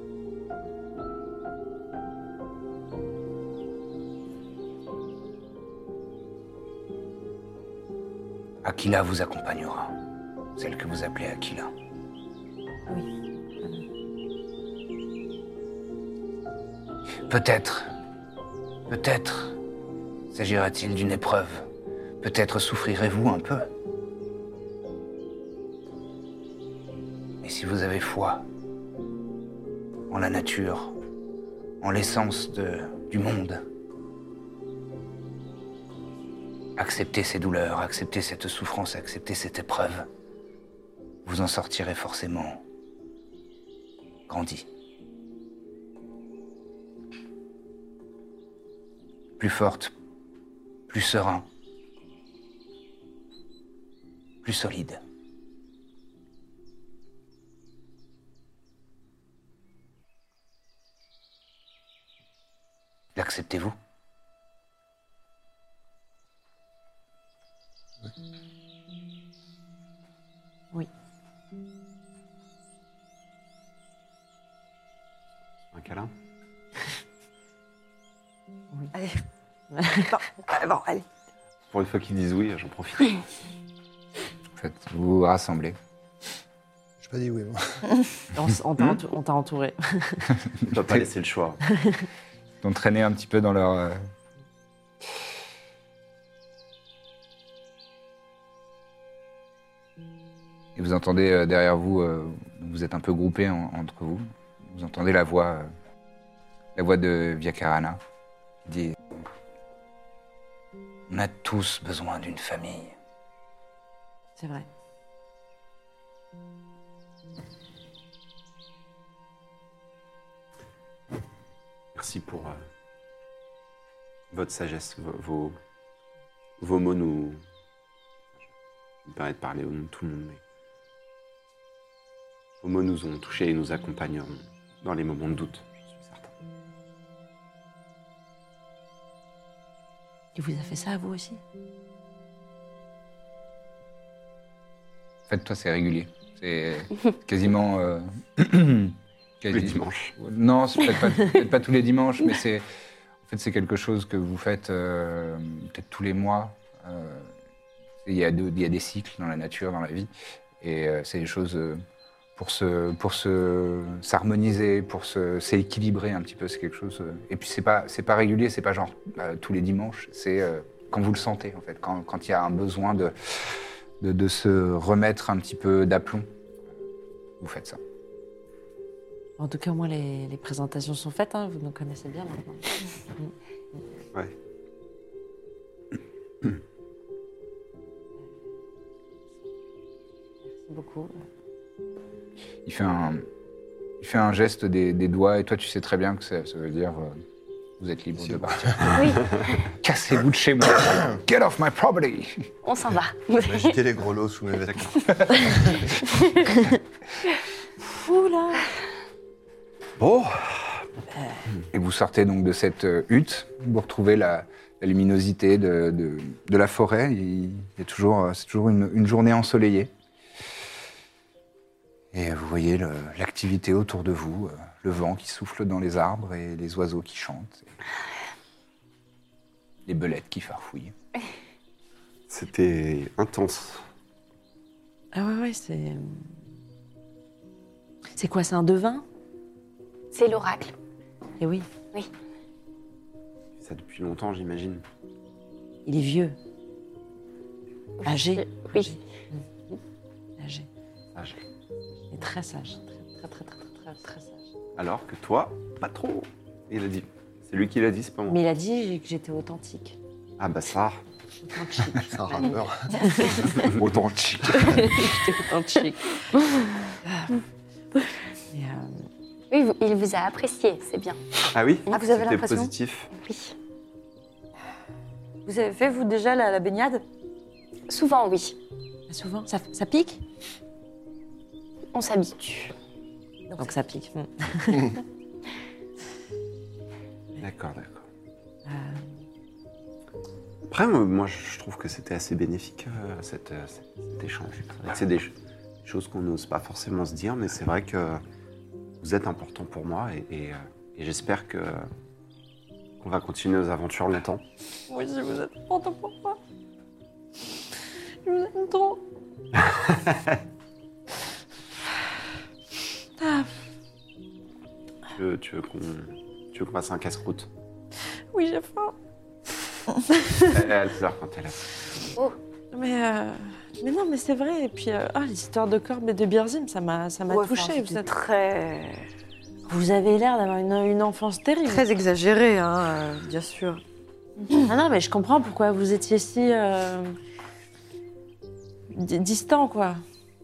Aquila vous accompagnera, celle que vous appelez Aquila. Oui. Peut-être s'agira-t-il d'une épreuve. Peut-être souffrirez-vous un peu. Mais si vous avez foi en la nature, en l'essence du monde, acceptez ces douleurs, acceptez cette souffrance, acceptez cette épreuve. Vous en sortirez forcément grandi. Plus forte, plus serein, plus solide. L'acceptez-vous ? Oui. Un câlin? Oui. Allez. Bon, allez. Pour une fois qu'ils disent oui, j'en profite. En fait, vous vous rassemblez. J'ai pas dit oui, moi. On t'a entouré. Je vais pas laisser le choix. Ils ont traîné un petit peu dans leur... Et vous entendez derrière vous, vous êtes un peu groupés entre vous, vous entendez la voix de Vyakarana qui dit « On a tous besoin d'une famille. C'est vrai. Merci pour votre sagesse, vos mots nous... Je me permets de parler au nom de tout le monde, mais... Vos mots nous ont touchés et nous accompagneront dans les moments de doute, je suis certain. Il vous a fait ça à vous aussi? En fait, toi, c'est régulier. C'est quasiment... Tous les dimanches. Non, c'est peut-être pas tous les dimanches, mais c'est... En fait, c'est quelque chose que vous faites peut-être tous les mois. Il y a des cycles dans la nature, dans la vie. Et c'est des choses pour s'harmoniser, pour s'équilibrer un petit peu. C'est quelque chose... Et puis, c'est pas régulier, c'est pas genre tous les dimanches. C'est quand vous le sentez, en fait. Quand il y a un besoin de se remettre un petit peu d'aplomb, vous faites ça. En tout cas, au moins, les présentations sont faites. Hein, vous nous connaissez bien maintenant. Ouais. Merci beaucoup. Il fait un geste des doigts et toi, tu sais très bien que ça veut dire vous êtes libre de partir. Oui, Cassez-vous de chez moi. Get off my property. on s'en va. J'agiter les gros lots sous mes vêtements. Oula. Bon, Et vous sortez donc de cette hutte, vous retrouvez la luminosité de la forêt. C'est toujours une journée ensoleillée. Et vous voyez l'activité autour de vous, le vent qui souffle dans les arbres et les oiseaux qui chantent. Les belettes qui farfouillent. c'était intense. Ah ouais, c'est... C'est quoi, c'est un devin? C'est l'oracle. Eh oui. Oui. Ça depuis longtemps, j'imagine. Il est vieux. Âgé. Oui. Âgé. Sage. Il est très sage. Très sage. Alors que toi, pas trop. Il a dit. C'est lui qui l'a dit, c'est pas moi. Mais il a dit que j'étais authentique. Ah bah ça. Authentique. C'est un rappeur. Authentique. J'étais authentique. Et, Oui, il vous a apprécié, c'est bien. Ah oui. Ah, vous avez C'était l'impression positif. Oui. Vous avez fait, vous, déjà, la baignade? Souvent, oui. souvent, ça pique. On s'habitue. Donc ça pique. D'accord. Après, moi, je trouve que c'était assez bénéfique, cet échange. C'est des choses qu'on n'ose pas forcément se dire, mais c'est vrai que vous êtes important pour moi et j'espère qu'on va continuer nos aventures longtemps. Oui, vous êtes important pour moi. Je vous aime trop. Tu veux qu'on fasse un casse-croûte? Oui, j'ai faim. Elle pleure quand elle a. Oh, Mais non, mais c'est vrai. Et puis, l'histoire de Corbe et de Birzim, ça m'a touchée. Vous êtes très... Vous avez l'air d'avoir une enfance terrible. Très exagéré, hein, bien sûr. Ah non, mais je comprends pourquoi vous étiez si distant, quoi.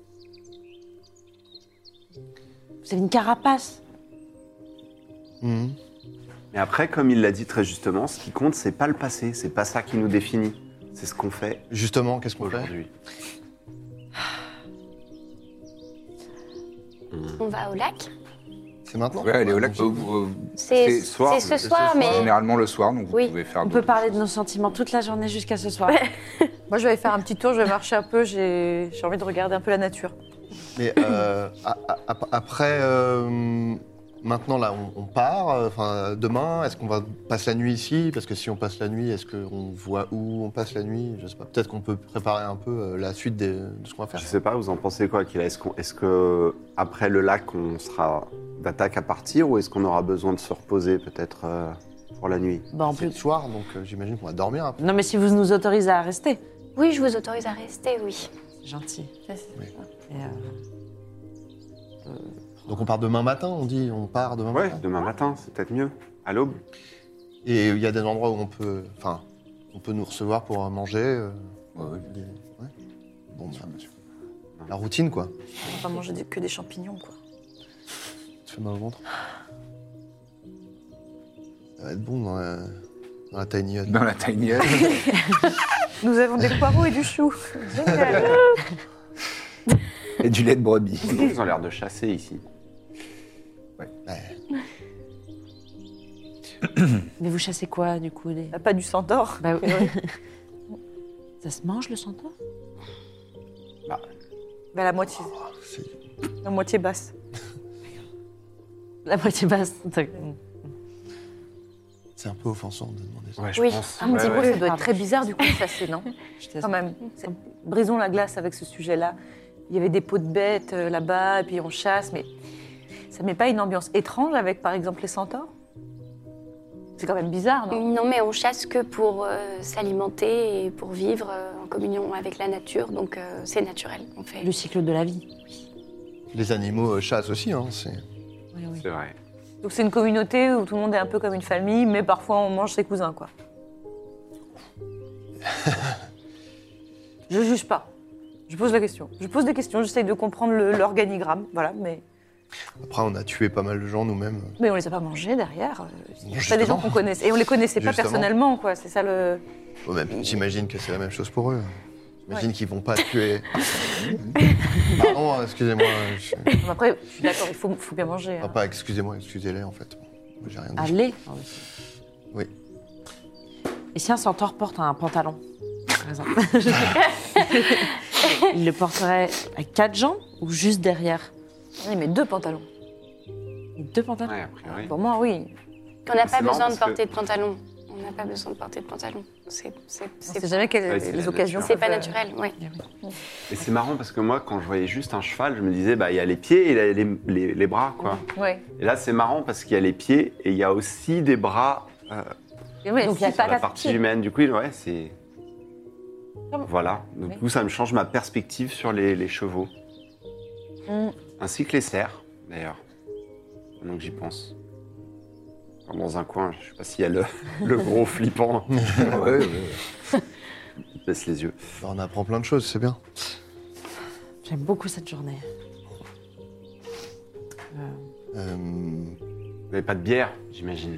Vous avez une carapace. Mhm. Mais après, comme il l'a dit très justement, ce qui compte, c'est pas le passé, c'est pas ça qui nous définit. C'est ce qu'on fait Justement, qu'est-ce qu'on fait? aujourd'hui. on va au lac. C'est maintenant? Ouais, aller au lac. C'est soir, ce ce soir, mais Généralement le soir, donc vous Oui. pouvez faire. On peut parler de nos sentiments toute la journée jusqu'à ce soir. Moi, je vais aller faire un petit tour, je vais marcher un peu, j'ai envie de regarder un peu la nature. Mais après, maintenant, là, on part. Enfin, demain, est-ce qu'on va passer la nuit ici? Parce que si on passe la nuit, est-ce qu'on voit où on passe la nuit? Je sais pas. Peut-être qu'on peut préparer un peu la suite de ce qu'on va faire. Je sais pas, vous en pensez quoi, Akila? Est-ce que après le lac, on sera d'attaque à partir ou est-ce qu'on aura besoin de se reposer peut-être pour la nuit? Bon, on C'est peut... le soir, donc j'imagine qu'on va dormir un peu. Non, mais si vous nous autorisez à rester, oui, je vous autorise à rester, oui. c'est gentil. Oui. Et, Donc on part demain matin, on dit? On part demain Ouais, matin? demain matin, c'est peut-être mieux. À l'aube. Et il y a des endroits où on peut nous recevoir pour manger. Ouais. Ouais. Bon, bah, la routine, quoi. On va pas manger que des champignons, quoi. Ça fait mal au ventre. Ça va être bon dans la tiny hut. Dans la tiny hut. Nous avons des poireaux et du chou. Génial. Et du lait de brebis. Ils ont l'air de chasser ici. Ouais. Mais vous chassez quoi, du coup Pas du centaure. Bah, oui. Ça se mange, le centaure? Bah, la moitié. C'est- La moitié basse. La moitié basse. C'est un peu offensant de demander ça. Ouais, Oui, pense. un petit peu. Ça doit être très bizarre, du coup, ça, c'est non? Quand même. Brisons la glace avec ce sujet-là. Il y avait des pots de bêtes là-bas, et puis on chasse, mais ça met pas une ambiance étrange avec, par exemple, les centaures? C'est quand même bizarre, non? Non, mais on chasse que pour s'alimenter et pour vivre en communion avec la nature, donc c'est naturel. On fait. Le cycle de la vie. Les animaux chassent aussi, hein. C'est... Oui, oui. C'est vrai. Donc c'est une communauté où tout le monde est un peu comme une famille, mais parfois on mange ses cousins, quoi. Je juge pas. Je pose la question. Je pose des questions, j'essaye de comprendre l'organigramme, voilà, mais Après, on a tué pas mal de gens nous-mêmes. on les a pas mangés derrière. C'est des Justement. gens qu'on connaissait. Et on les connaissait pas Justement. personnellement, quoi. C'est ça le... Oh, même, j'imagine que c'est la même chose pour eux. J'imagine qu'ils vont pas tuer. Pardon, excusez-moi. Après, je suis d'accord, il faut bien manger. Enfin, hein. pas excusez-moi, excusez-les en fait. Moi, j'ai rien dit. Allez. Oui. Et si un centaure porte un pantalon, par exemple il le porterait à 4 jambes ou juste derrière? Oui, mais 2 pantalons. Et 2 pantalons? Ouais, a priori. Pour moi, oui. On n'a C'est pas marrant besoin de parce que- porter de pantalon. On n'a pas besoin de porter de pantalon. C'est On sait jamais quelles Ouais, c'est les la occasions. nature. c'est pas peuvent, naturel, oui. Et c'est marrant parce que moi, quand je voyais juste un cheval, je me disais, bah, il y a les pieds et les bras, quoi. Ouais. Et là, c'est marrant parce qu'il y a les pieds et il y a aussi des bras Et ouais, Donc, c'est il y a pas la partie humaine, du coup, ouais, c'est... Comme- Voilà. Donc, du coup, ça me change ma perspective sur les chevaux. Ainsi que les cerfs, d'ailleurs. Maintenant que j'y pense. Alors, dans un coin, je sais pas s'il y a le gros flippant. Ouais. Il baisse les yeux. On apprend plein de choses, c'est bien. J'aime beaucoup cette journée. Vous n'avez pas de bière, j'imagine.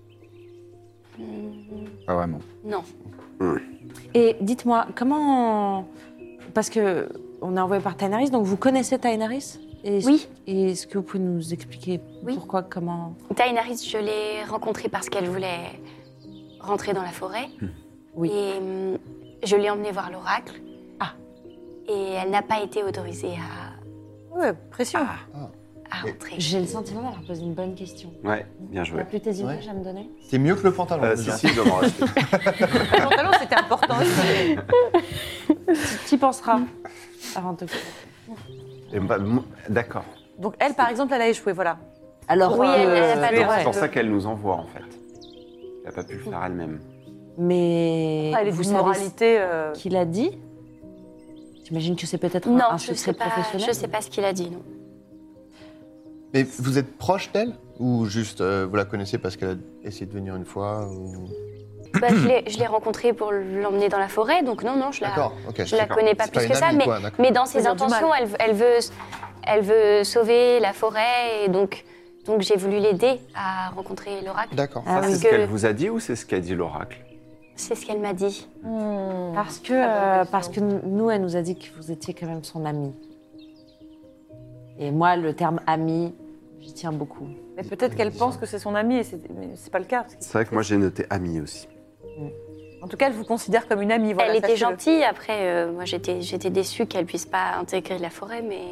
Pas vraiment. Non. Et dites-moi, comment... Parce que on est envoyé par Tainaris, donc vous connaissez Tainaris Oui. Et est-ce que vous pouvez nous expliquer Oui. pourquoi, comment... Tainaris, je l'ai rencontrée parce qu'elle voulait rentrer dans la forêt. Oui. Et je l'ai emmenée voir l'oracle. Ah. Et elle n'a pas été autorisée à Ouais, pression. rentrer. J'ai le sentiment d'avoir posé une bonne question. Ouais, bien Tu joué. n'as plus tes images Ouais. à me donner? C'est mieux que le pantalon. Si, je dois m'en rester. Le pantalon, c'était important. Tu y penseras avant de te... D'accord. Donc elle, par exemple, elle a échoué, voilà. Alors, Oui, elle a pas Donc, droit. c'est pour ça qu'elle nous envoie, en fait. Elle n'a pas pu le faire elle-même. mais Elle est vous d'une savez moralité. ce qu'il a dit? J'imagine que c'est peut-être Non, un je secret sais pas. professionnel. Je sais pas ce qu'il a dit, non. Mais vous êtes proche d'elle ou juste vous la connaissez parce qu'elle a essayé de venir une fois ou... Bah, je l'ai rencontrée pour l'emmener dans la forêt, donc non, je la, D'accord, ok. je la connais pas C'est plus une que ça, amie, quoi, d'accord. mais dans ses Faut dire du intentions, mal. elle veut sauver la forêt, et donc j'ai voulu l'aider à rencontrer l'oracle. D'accord. Ah Ça, oui. c'est ce qu'elle vous a dit ou c'est ce qu'a dit l'oracle? C'est ce qu'elle m'a dit. Parce que, bonne parce que nous, elle nous a dit que vous étiez quand même son amie. Et moi, le terme ami, j'y tiens beaucoup. Mais peut-être qu'elle pense que c'est son amie, et mais c'est pas le cas. parce que- C'est vrai que moi, j'ai noté ami aussi. En tout cas, elle vous considère comme une amie. Voilà, Elle était sachez-le. gentille, après, moi j'étais déçue qu'elle puisse pas intégrer la forêt, mais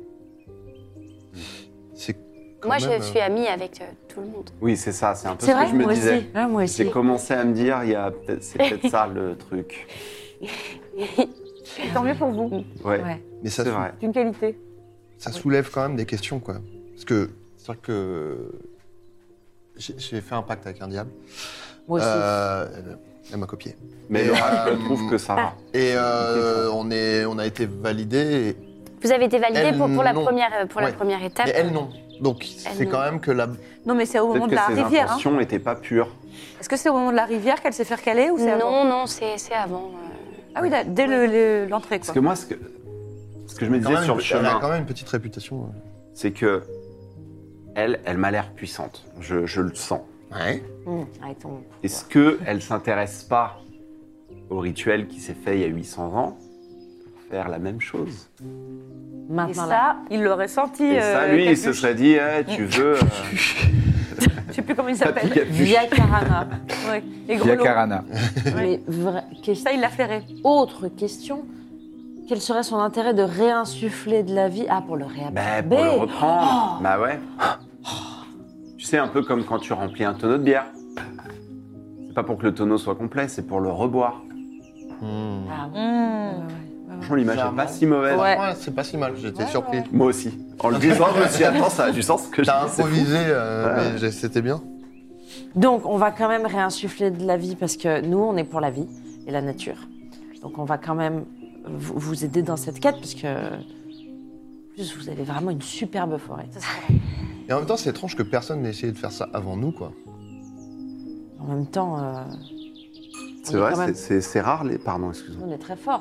C'est quand moi même, je suis amie avec tout le monde. Oui, c'est ça, c'est un peu C'est ce vrai, que je me moi disais. aussi. Ouais, moi aussi. J'ai commencé à me dire, c'est peut-être ça le truc. Tant mieux pour vous. Ouais, Ouais. Mais ça, c'est vrai. C'est une qualité. ça soulève quand même des questions, quoi. Parce que c'est vrai que j'ai fait un pacte avec un diable. Moi aussi. Elle m'a copié. Mais Et, l'oracle trouve que ça va. Et on a été validé. Vous avez été validée Elle, pour la non. la Ouais. première étape. Mais elle, non. Donc c'est non. quand même que la... Non, mais c'est au moment Peut-être de que la ses rivière. Hein. intentions n'étaient pas pures. Est-ce que c'est au moment de la rivière qu'elle s'est fait recaler ou c'est avant Non, c'est avant. Ah oui, dès l'entrée, Parce quoi. que moi, ce que je me quand disais même sur le elle a quand chemin, même une petite réputation. c'est que elle m'a l'air puissante. Je le sens. Ouais. Avec ton- Est-ce qu'elle s'intéresse pas au rituel qui s'est fait il y a 800 ans pour faire la même chose? Et Maintenant, là. ça, il l'aurait senti. Et ça, lui, il se Capuche. serait dit, tu veux... Je sais plus comment il Papy s'appelle. Capuche. Via Karana. Ouais. Et Grelot. Yakarana. Mais Ça, il l'a flairé. autre question. Quel serait son intérêt de réinsuffler de la vie? Ah, pour le réabsorber. Pour le reprendre. Bah ouais. Tu sais, un peu comme quand tu remplis un tonneau de bière. C'est pas pour que le tonneau soit complet, c'est pour le reboire. Ah, ouais. Franchement, l'image n'est Clairement. pas si mauvaise. Ouais, c'est pas si mal, j'étais surpris. Moi aussi. En le disant, je me suis dit, attends, ça a du sens ce que je T'as dis, c'est fou. improvisé, mais c'était bien. Donc, on va quand même réinsuffler de la vie parce que nous, on est pour la vie et la nature. Donc, on va quand même vous aider dans cette quête parce que en plus, vous avez vraiment une superbe forêt. Et en même temps, c'est étrange que personne n'ait essayé de faire ça avant nous, quoi. En même temps, C'est on est vrai, quand même- c'est rare les... Pardon, excuse-moi. on est très fort.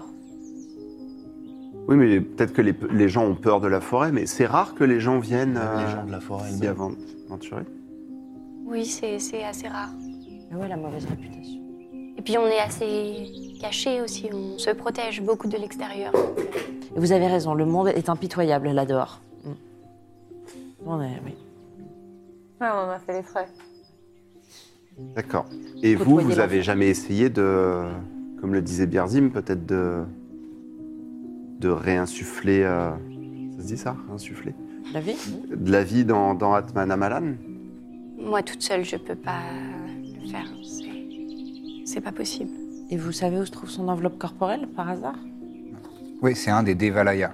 Oui, mais peut-être que les gens ont peur de la forêt, mais c'est rare que les gens viennent Les gens de la forêt s'y elle-même. aventurer. Oui, c'est assez rare. Mais ouais, la mauvaise réputation. Et puis on est assez cachés aussi, on se protège beaucoup de l'extérieur. Et vous avez raison, le monde est impitoyable là dehors. On est, oui. Ouais, on en a fait les frais. D'accord. Et Côtoyer vous avez l'enfant. jamais essayé de, comme le disait Birzim, peut-être de réinsuffler, ça se dit ça, réinsuffler, La vie? de la vie dans Atman Amalan? Moi toute seule, je peux pas le faire. C'est pas possible. Et vous savez où se trouve son enveloppe corporelle, par hasard? Oui, c'est un des Devalaya.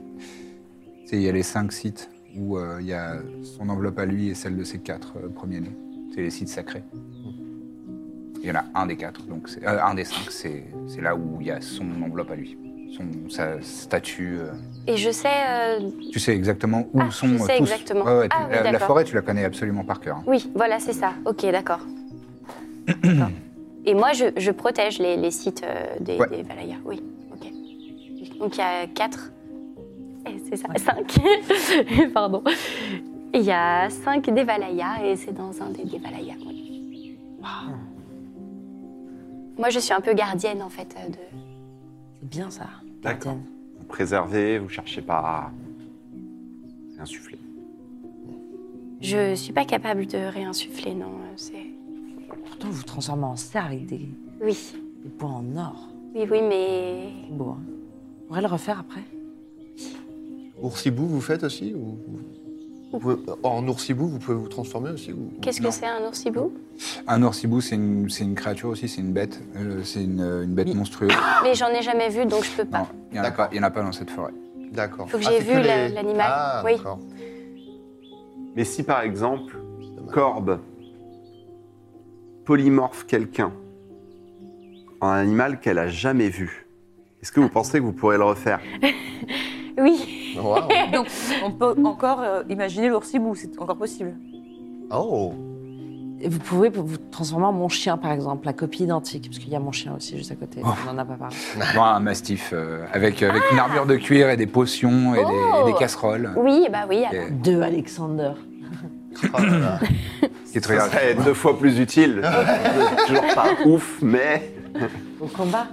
Il y a les 5 sites où il y a son enveloppe à lui et celle de ses 4 premiers-nés. C'est les sites sacrés. Il y en a un des 4, donc un des 5, c'est là où il y a son enveloppe à lui, sa statue. Et je sais... Tu sais exactement où sont je sais tous. exactement. Ouais, Ah, oui, la d'accord. forêt, tu la connais absolument par cœur. Oui, voilà, c'est ça. Ok, d'accord. D'accord. Et moi, je protège les sites des Valaya. Oui, ok. Donc il y a 4. C'est ça, 5. Pardon. Il y a 5 des Valaya et c'est dans un des Valaya. Oui. Wow. Moi, je suis un peu gardienne en fait de. C'est bien ça. D'accord. gardienne. Vous préservez, vous cherchez pas à insuffler. Je suis pas capable de réinsuffler, non. C'est. Pourtant, vous vous transformez en cerf avec des Oui, points en or. oui, mais. C'est beau, hein. On pourrait le refaire après. Oursibou, vous faites aussi ou... En oursibou, vous pouvez vous transformer aussi ou... Qu'est-ce que c'est un oursibou? Un oursibou, c'est une créature aussi, c'est une bête. C'est une bête monstrueuse. Mais j'en ai jamais vu, donc je peux pas. Non, il n'y en a pas dans cette forêt. D'accord. Faut que j'ai c'est vu que les- l'animal. Ah, Oui. d'accord. Mais si par exemple, Corbe polymorphe quelqu'un en un animal qu'elle a jamais vu, est-ce que vous pensez que vous pourrez le refaire? Oui. Waouh. Donc, on peut encore imaginer l'oursibou, c'est encore possible. Oh. Et vous pouvez vous transformer en mon chien, par exemple, la copie identique, parce qu'il y a mon chien aussi juste à côté. Oh. On n'en a pas parlé. Bon, un mastif avec une armure de cuir et des potions et des casseroles. Oui, bah oui. Alors. Et- De Alexander. Oh là là. qui te Ça regarde. serait 2 fois plus utile. Toujours pas ouf, mais... Au combat.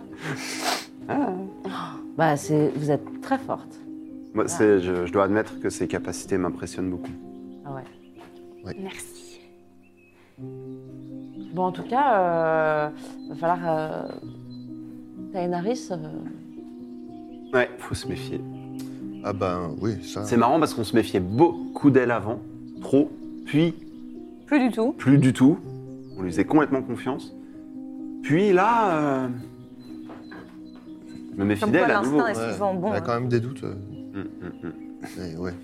Bah, vous êtes très forte. Moi, je dois admettre que ces capacités m'impressionnent beaucoup. Ah ouais. Merci. Bon, en tout cas, va falloir. Taenaris. Ouais, faut se méfier. Ah ben oui, ça... C'est marrant parce qu'on se méfiait beaucoup d'elle avant, trop, puis Plus du tout. plus du tout. On lui faisait complètement confiance. Puis là, je me méfie Comme d'elle quoi à nouveau. l'instinct est souvent bon. On a hein. quand même des doutes. Mm. Mais ouais.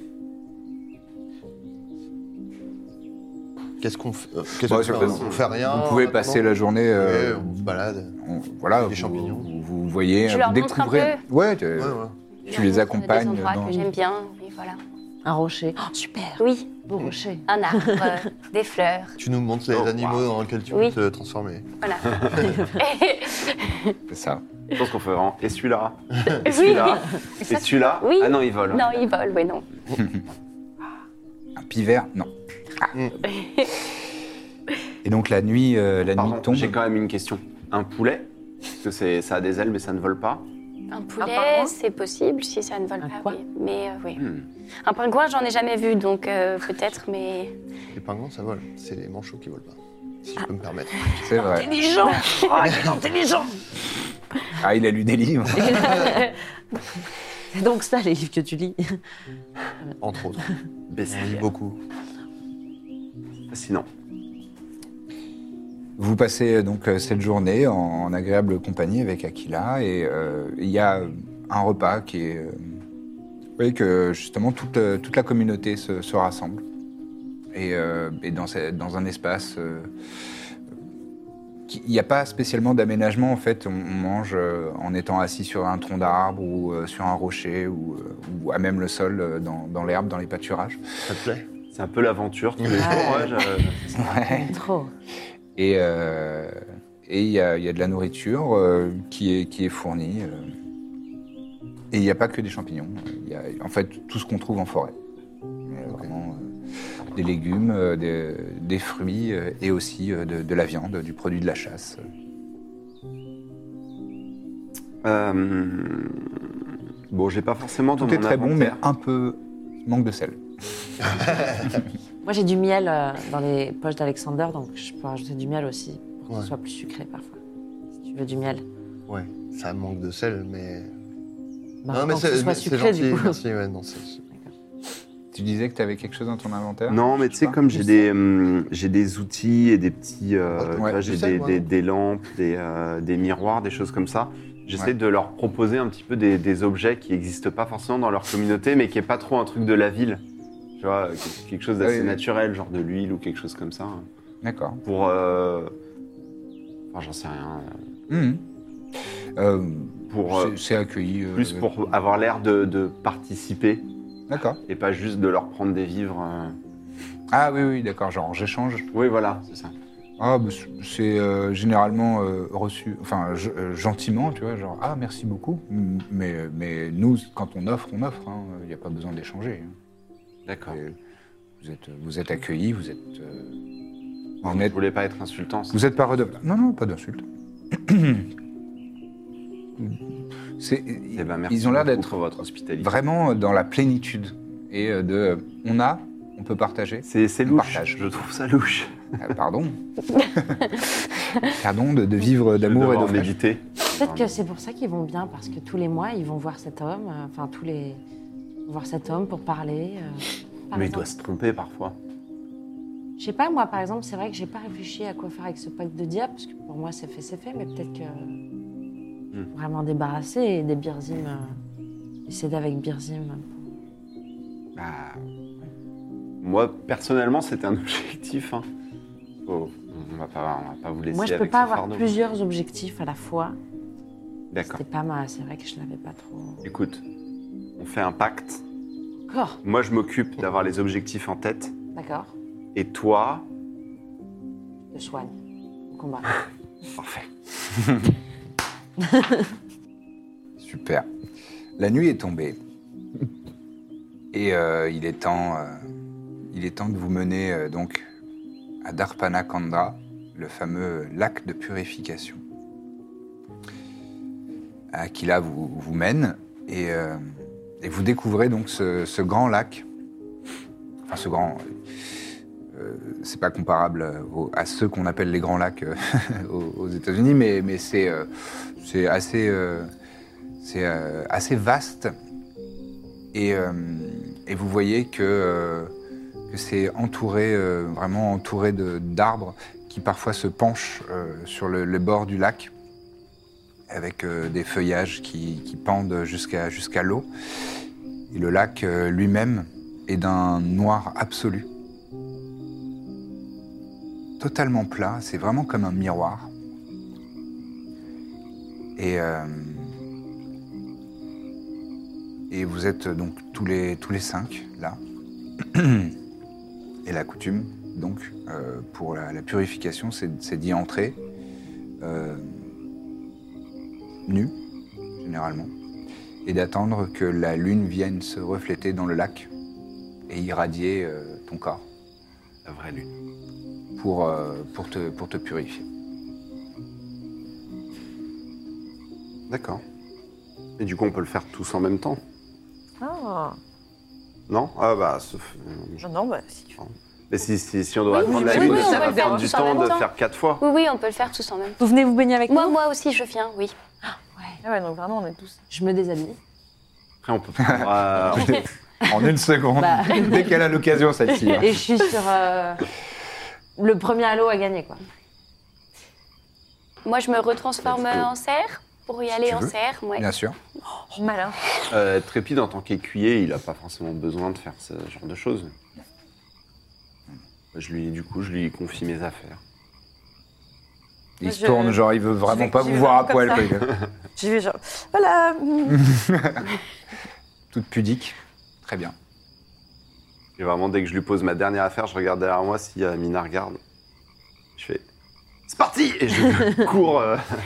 Qu'est-ce qu'on fait On fait rien. Vous pouvez en passer attendant la journée. Ouais, on se balade. Voilà, Des champignons. Vous voyez, Je leur vous montre un découvrez. peu. Ouais, Ouais, ouais. tu les accompagnes Des endroits dans- que j'aime bien, et voilà. Un rocher. Oh, super. Oui, Beau rocher. un arbre, des fleurs, Tu nous montres les Oh, animaux wow. dans lesquels tu Oui. peux te transformer. voilà. C'est ça. Je pense qu'on fait vraiment. Et celui-là Et Oui. celui-là Et ça, celui-là oui. Ah non, il vole. Non, ils volent, oui, non. Un pivert, non. Et donc la nuit Pardon, tombe. j'ai quand même une question. Un poulet, parce que ça a des ailes mais ça ne vole pas. Un poulet, pingouin c'est possible si ça ne vole Un pas, quoi oui. Mais oui. Hmm. Un pingouin, j'en ai jamais vu, donc peut-être, mais... Les pingouins, ça vole. C'est les manchots qui volent pas. Si je peux me permettre. C'est vrai. Intelligent. Oh, il est intelligent. Ah, il a lu des livres. C'est donc ça, les livres que tu lis. Entre autres. On lit Bestial. beaucoup. Fascinant. Vous passez donc cette journée en agréable compagnie avec Aquila et il y a un repas qui est... vous voyez que justement toute la communauté se rassemble et dans un espace... il n'y a pas spécialement d'aménagement en fait, on mange en étant assis sur un tronc d'arbre ou sur un rocher ou à même le sol dans l'herbe, dans les pâturages. Ça te plaît? C'est un peu l'aventure tous les jours. Ouais, Ouais. Trop. Et il y a de la nourriture qui est fournie. Et il n'y a pas que des champignons. Il y a en fait tout ce qu'on trouve en forêt. Vraiment, des légumes, des fruits et aussi de la viande, du produit de la chasse. Bon, j'ai pas forcément dans Tout est mon très bon, mais inventaire. un peu manque de sel. Moi, j'ai du miel dans les poches d'Alexander, donc je peux rajouter du miel aussi pour que Ouais. ce soit plus sucré parfois. Si tu veux du miel. Ouais, ça manque de sel, mais... Bah, non, mais que ce soit mais sucré, gentil, du coup. merci. Ouais, non, c'est... Tu disais que tu avais quelque chose dans ton inventaire? Non, mais tu sais, comme j'ai des outils et des petits... tu vois, du j'ai sel, moi, non des lampes, des miroirs, des choses comme ça. J'essaie Ouais. de leur proposer un petit peu des objets qui n'existent pas forcément dans leur communauté, mais qui n'est pas trop un truc de la ville. Tu vois, quelque chose d'assez Oui, oui. naturel, genre de l'huile ou quelque chose comme ça. D'accord. Pour Enfin, j'en sais rien. Pour, c'est accueilli. Plus pour avoir l'air de participer. D'accord. Et pas juste de leur prendre des vivres. Ah oui, d'accord, genre j'échange. Oui, voilà, c'est ça. Ah, bah, c'est généralement reçu, enfin gentiment, tu vois, genre ah merci beaucoup. Mais nous, quand on offre, il n'y a pas besoin d'échanger. D'accord. Vous êtes accueillis, vous êtes. Vous ne voulez pas être insultant. Vous n'êtes pas redevable. Non, pas d'insulte. Ils ont l'air d'être votre hospitalité. Vraiment dans la plénitude et on peut partager. C'est louche. Je trouve ça louche. Pardon. Pardon de vivre d'amour et de méditer. Peut-être que c'est pour ça qu'ils vont bien, parce que tous les mois ils vont voir cet homme, voir cet homme pour parler. Mais il doit se tromper parfois. Je sais pas, moi par exemple, c'est vrai que j'ai pas réfléchi à quoi faire avec ce pacte de diable, parce que pour moi c'est fait, mais peut-être que vraiment débarrasser et des Birzim, essayer avec Birzim. Moi personnellement c'était un objectif. Hein. On va pas vous laisser. Moi je peux avec pas ce avoir fardeau. plusieurs objectifs à la fois. D'accord. C'était pas mal, c'est vrai que je l'avais pas trop. Écoute, on fait un pacte. D'accord. Moi je m'occupe d'avoir les objectifs en tête. D'accord. Et toi... Je soigne le combat. Parfait. Super. La nuit est tombée. Et il est temps de vous mener donc à Darpana Kandra, le fameux lac de purification. Qui là vous mène et vous découvrez donc ce grand lac. Enfin ce grand... c'est pas comparable à ceux qu'on appelle les grands lacs aux États-Unis, mais c'est assez vaste. Et vous voyez que c'est vraiment entouré d'arbres qui parfois se penchent sur le bord du lac, avec des feuillages qui pendent jusqu'à l'eau. Et le lac lui-même est d'un noir absolu. Totalement plat, c'est vraiment comme un miroir. Et vous êtes donc tous les 5 là. Et la coutume, donc, pour la purification, c'est d'y entrer nu, généralement, et d'attendre que la lune vienne se refléter dans le lac et irradier ton corps. La vraie lune. Pour te purifier. D'accord. Et du coup, on peut le faire tous en même temps? Ah. Non? Ah bah, sauf... Non, bah si tu veux. Mais si on doit Oui, attendre oui, la oui, lune, oui, on ça peut va le faire prendre du tous en temps même de temps. faire 4 fois. Oui, on peut le faire tous en même temps. Vous venez vous baigner avec nous? Moi aussi, je viens, oui. Ah ouais, donc vraiment, on est tous. Je me déshabille. Après, on peut prendre... En une seconde, Bah. dès qu'elle a l'occasion, celle-ci. Hein. Et je suis sur le premier halo à gagner, quoi. Moi, je me retransforme en cerf pour y aller tu en veux. cerf. Ouais. Bien sûr. Malin. Trépide, en tant qu'écuyer, il n'a pas forcément besoin de faire ce genre de choses. Je lui confie mes affaires. Il se tourne, genre, il veut vraiment pas j'y vous vais voir à vraiment poil. comme quoi. Je vais genre, voilà. Toute pudique. Très bien. Et vraiment, dès que je lui pose ma dernière affaire, je regarde derrière moi si Mina regarde. Je fais « C'est parti !» Et je cours.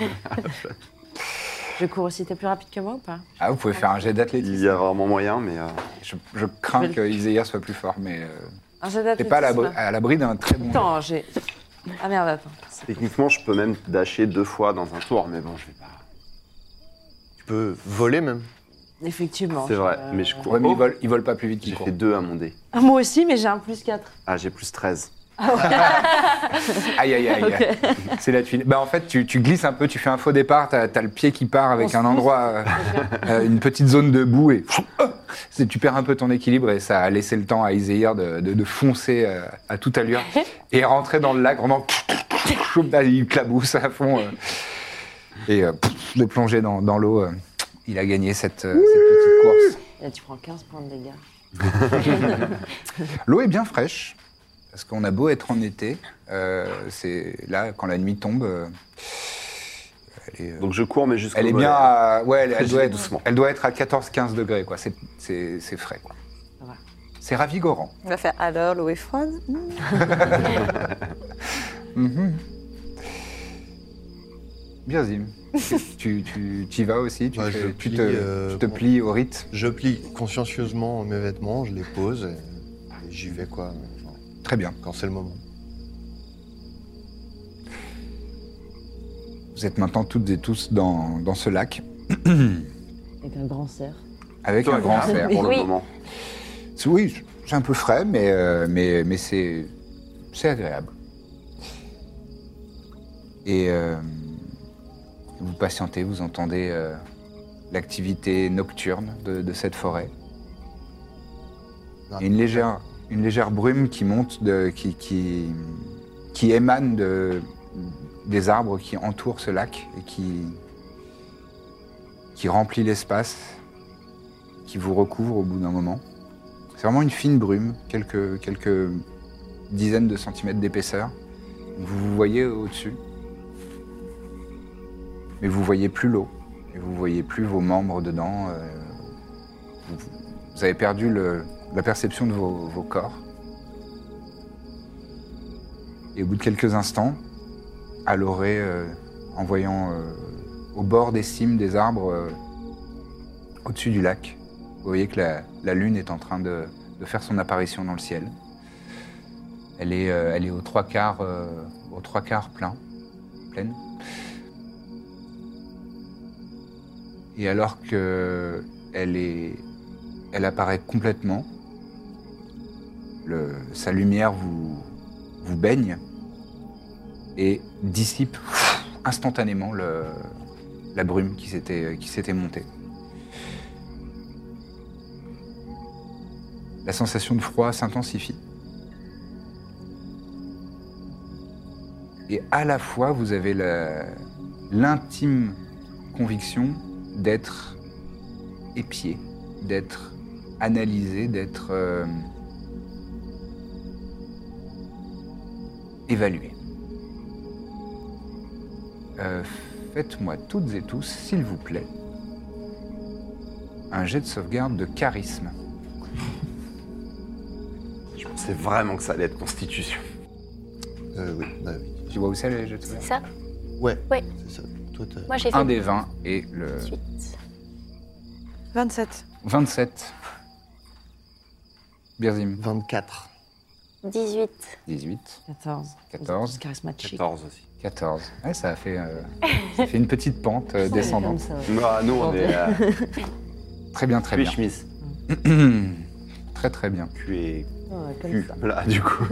Je cours aussi, t'es plus rapide que moi ou pas? Ah, vous pouvez faire un jet Il d'athlétisme. y a vraiment moyen, mais... Je crains que Iséir soit plus fort, mais Un jet t'es pas d'athlétisme. à l'abri d'un très bon. Attends, j'ai... Ah merde, attends. Techniquement, je peux même dasher 2 fois dans un tour, mais bon, je vais pas... Tu peux voler même. Effectivement. C'est vrai, mais je cours. Ouais, mais il vole pas plus vite qu'il J'ai court. fait 2 à mon dé. Ah, moi aussi, mais j'ai un plus 4. Ah, j'ai plus 13. Aïe, aïe, aïe. Ok. C'est la tuile. Bah, en fait, tu glisses un peu, tu fais un faux départ, t'as le pied qui part avec On se un endroit, une petite zone de boue et tu perds un peu ton équilibre et ça a laissé le temps à Iséir de foncer à toute allure et rentrer dans le lac, vraiment, il clabousse à fond et de plonger dans l'eau. Il a gagné cette petite course. Là, tu prends 15 points de dégâts. L'eau est bien fraîche. Parce qu'on a beau être en été, c'est là, quand la nuit tombe, elle est, Donc je cours, mais jusqu'au elle est mollet. bien à, ouais, elle J'y doit vais être, doucement. elle doit être à 14-15 degrés, quoi. C'est frais, quoi. Ça va. C'est ravigorant. On va faire alors l'eau est froide. Bien, Zim. tu y vas aussi, Ouais, je tu plie, te plies au rite. Je plie consciencieusement mes vêtements, je les pose et j'y vais, quoi, genre, Très bien. quand c'est le moment. Vous êtes maintenant toutes et tous dans ce lac, Avec un grand cerf. avec un grand cerf. Pour le Oui. moment. Oui, c'est un peu frais, mais c'est agréable. Et vous patientez, vous entendez l'activité nocturne de cette forêt. Il y a une légère brume qui monte, qui émane des arbres qui entourent ce lac et qui remplit l'espace, qui vous recouvre au bout d'un moment. C'est vraiment une fine brume, quelques dizaines de centimètres d'épaisseur. Vous vous voyez au-dessus, mais vous voyez plus l'eau, et vous voyez plus vos membres dedans. Vous avez perdu la perception de vos corps. Et au bout de quelques instants, à l'orée, en voyant au bord des cimes des arbres, au-dessus du lac, vous voyez que la lune est en train de faire son apparition dans le ciel. Elle est aux trois quarts pleine. Et alors qu'elle elle apparaît complètement, sa lumière vous baigne et dissipe instantanément la brume qui s'était montée. La sensation de froid s'intensifie. Et à la fois, vous avez l'intime conviction d'être épié, d'être analysé, d'être évalué. Faites-moi toutes et tous, s'il vous plaît, un jet de sauvegarde de charisme. Je pensais vraiment que ça allait être constitution. Oui, bah oui. Tu vois où c'est les jets de C'est sauvegarde? ça Ouais, Oui. c'est ça. Toi, t'as... Moi, j'ai fait Un des 20 et le 18. 27. 27. Birzim. 24. 18. 18. 14. 14. Charismatique. 14 aussi. 14. Ouais, ça a fait une petite pente descendante. Nous, on est Très bien, très bien. chemise. Très très bien. Cul et Ouais, comme cul, ça. là, du coup.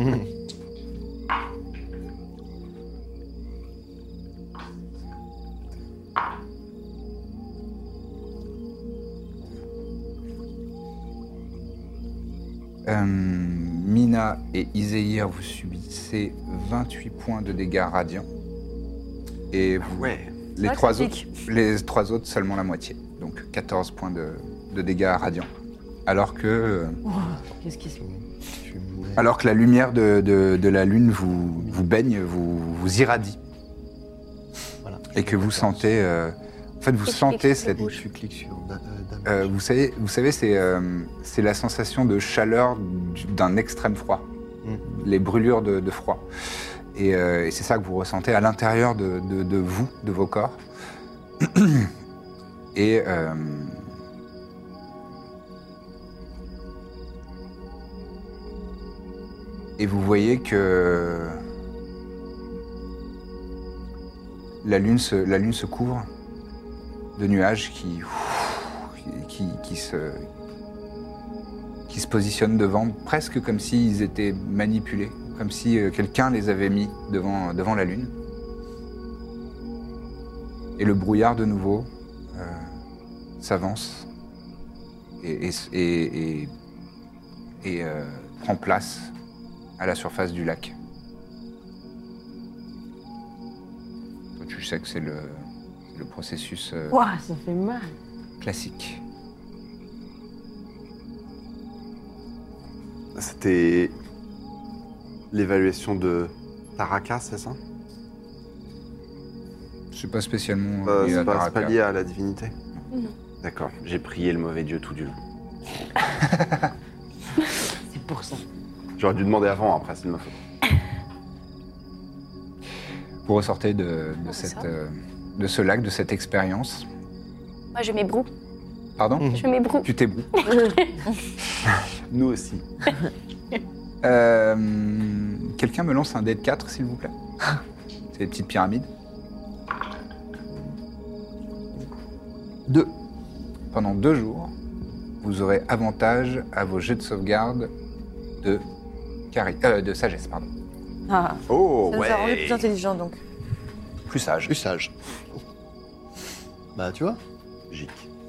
Mina et Iséir, vous subissez 28 points de dégâts radiants. Et vous, Ouais. les, Ouais, trois critique. autres, les trois autres, seulement la moitié. Donc 14 points de dégâts radiants. Alors que Qu'est-ce qui se passe? Alors que la lumière de la lune vous baigne, vous irradie. Voilà. Et que vous sentez... en fait, vous Et tu sentez cliques sur cette... les Tu cliques sur damage. vous savez c'est la sensation de chaleur d'un extrême froid. Les brûlures de froid. Et c'est ça que vous ressentez à l'intérieur de vous, de vos corps. Et... Et vous voyez que la lune se couvre de nuages qui se positionnent devant, presque comme s'ils étaient manipulés, comme si quelqu'un les avait mis devant la lune. Et le brouillard de nouveau s'avance et prend place à la surface du lac. Toi, tu sais que c'est le processus Ouah, ça fait mal. classique. C'était l'évaluation de Taraka, c'est ça? C'est pas spécialement lié C'est à pas Taraka. lié à la divinité? Non. D'accord, j'ai prié le mauvais dieu tout du long. C'est pour ça. J'aurais dû demander avant, après, c'est de ma faute. Vous ressortez de ce lac, de cette expérience. Moi, je m'ébroue. Pardon Je m'ébroue. Tu t'ébroues. Nous aussi. Quelqu'un me lance un dé de 4, s'il vous plaît. C'est des petites pyramides. 2. Pendant 2 jours, vous aurez avantage à vos jets de sauvegarde de sagesse, pardon. Ah, Oh, Ça nous a rendu plus intelligents, donc. Plus sage. Plus sage. Bah, tu vois. Gic.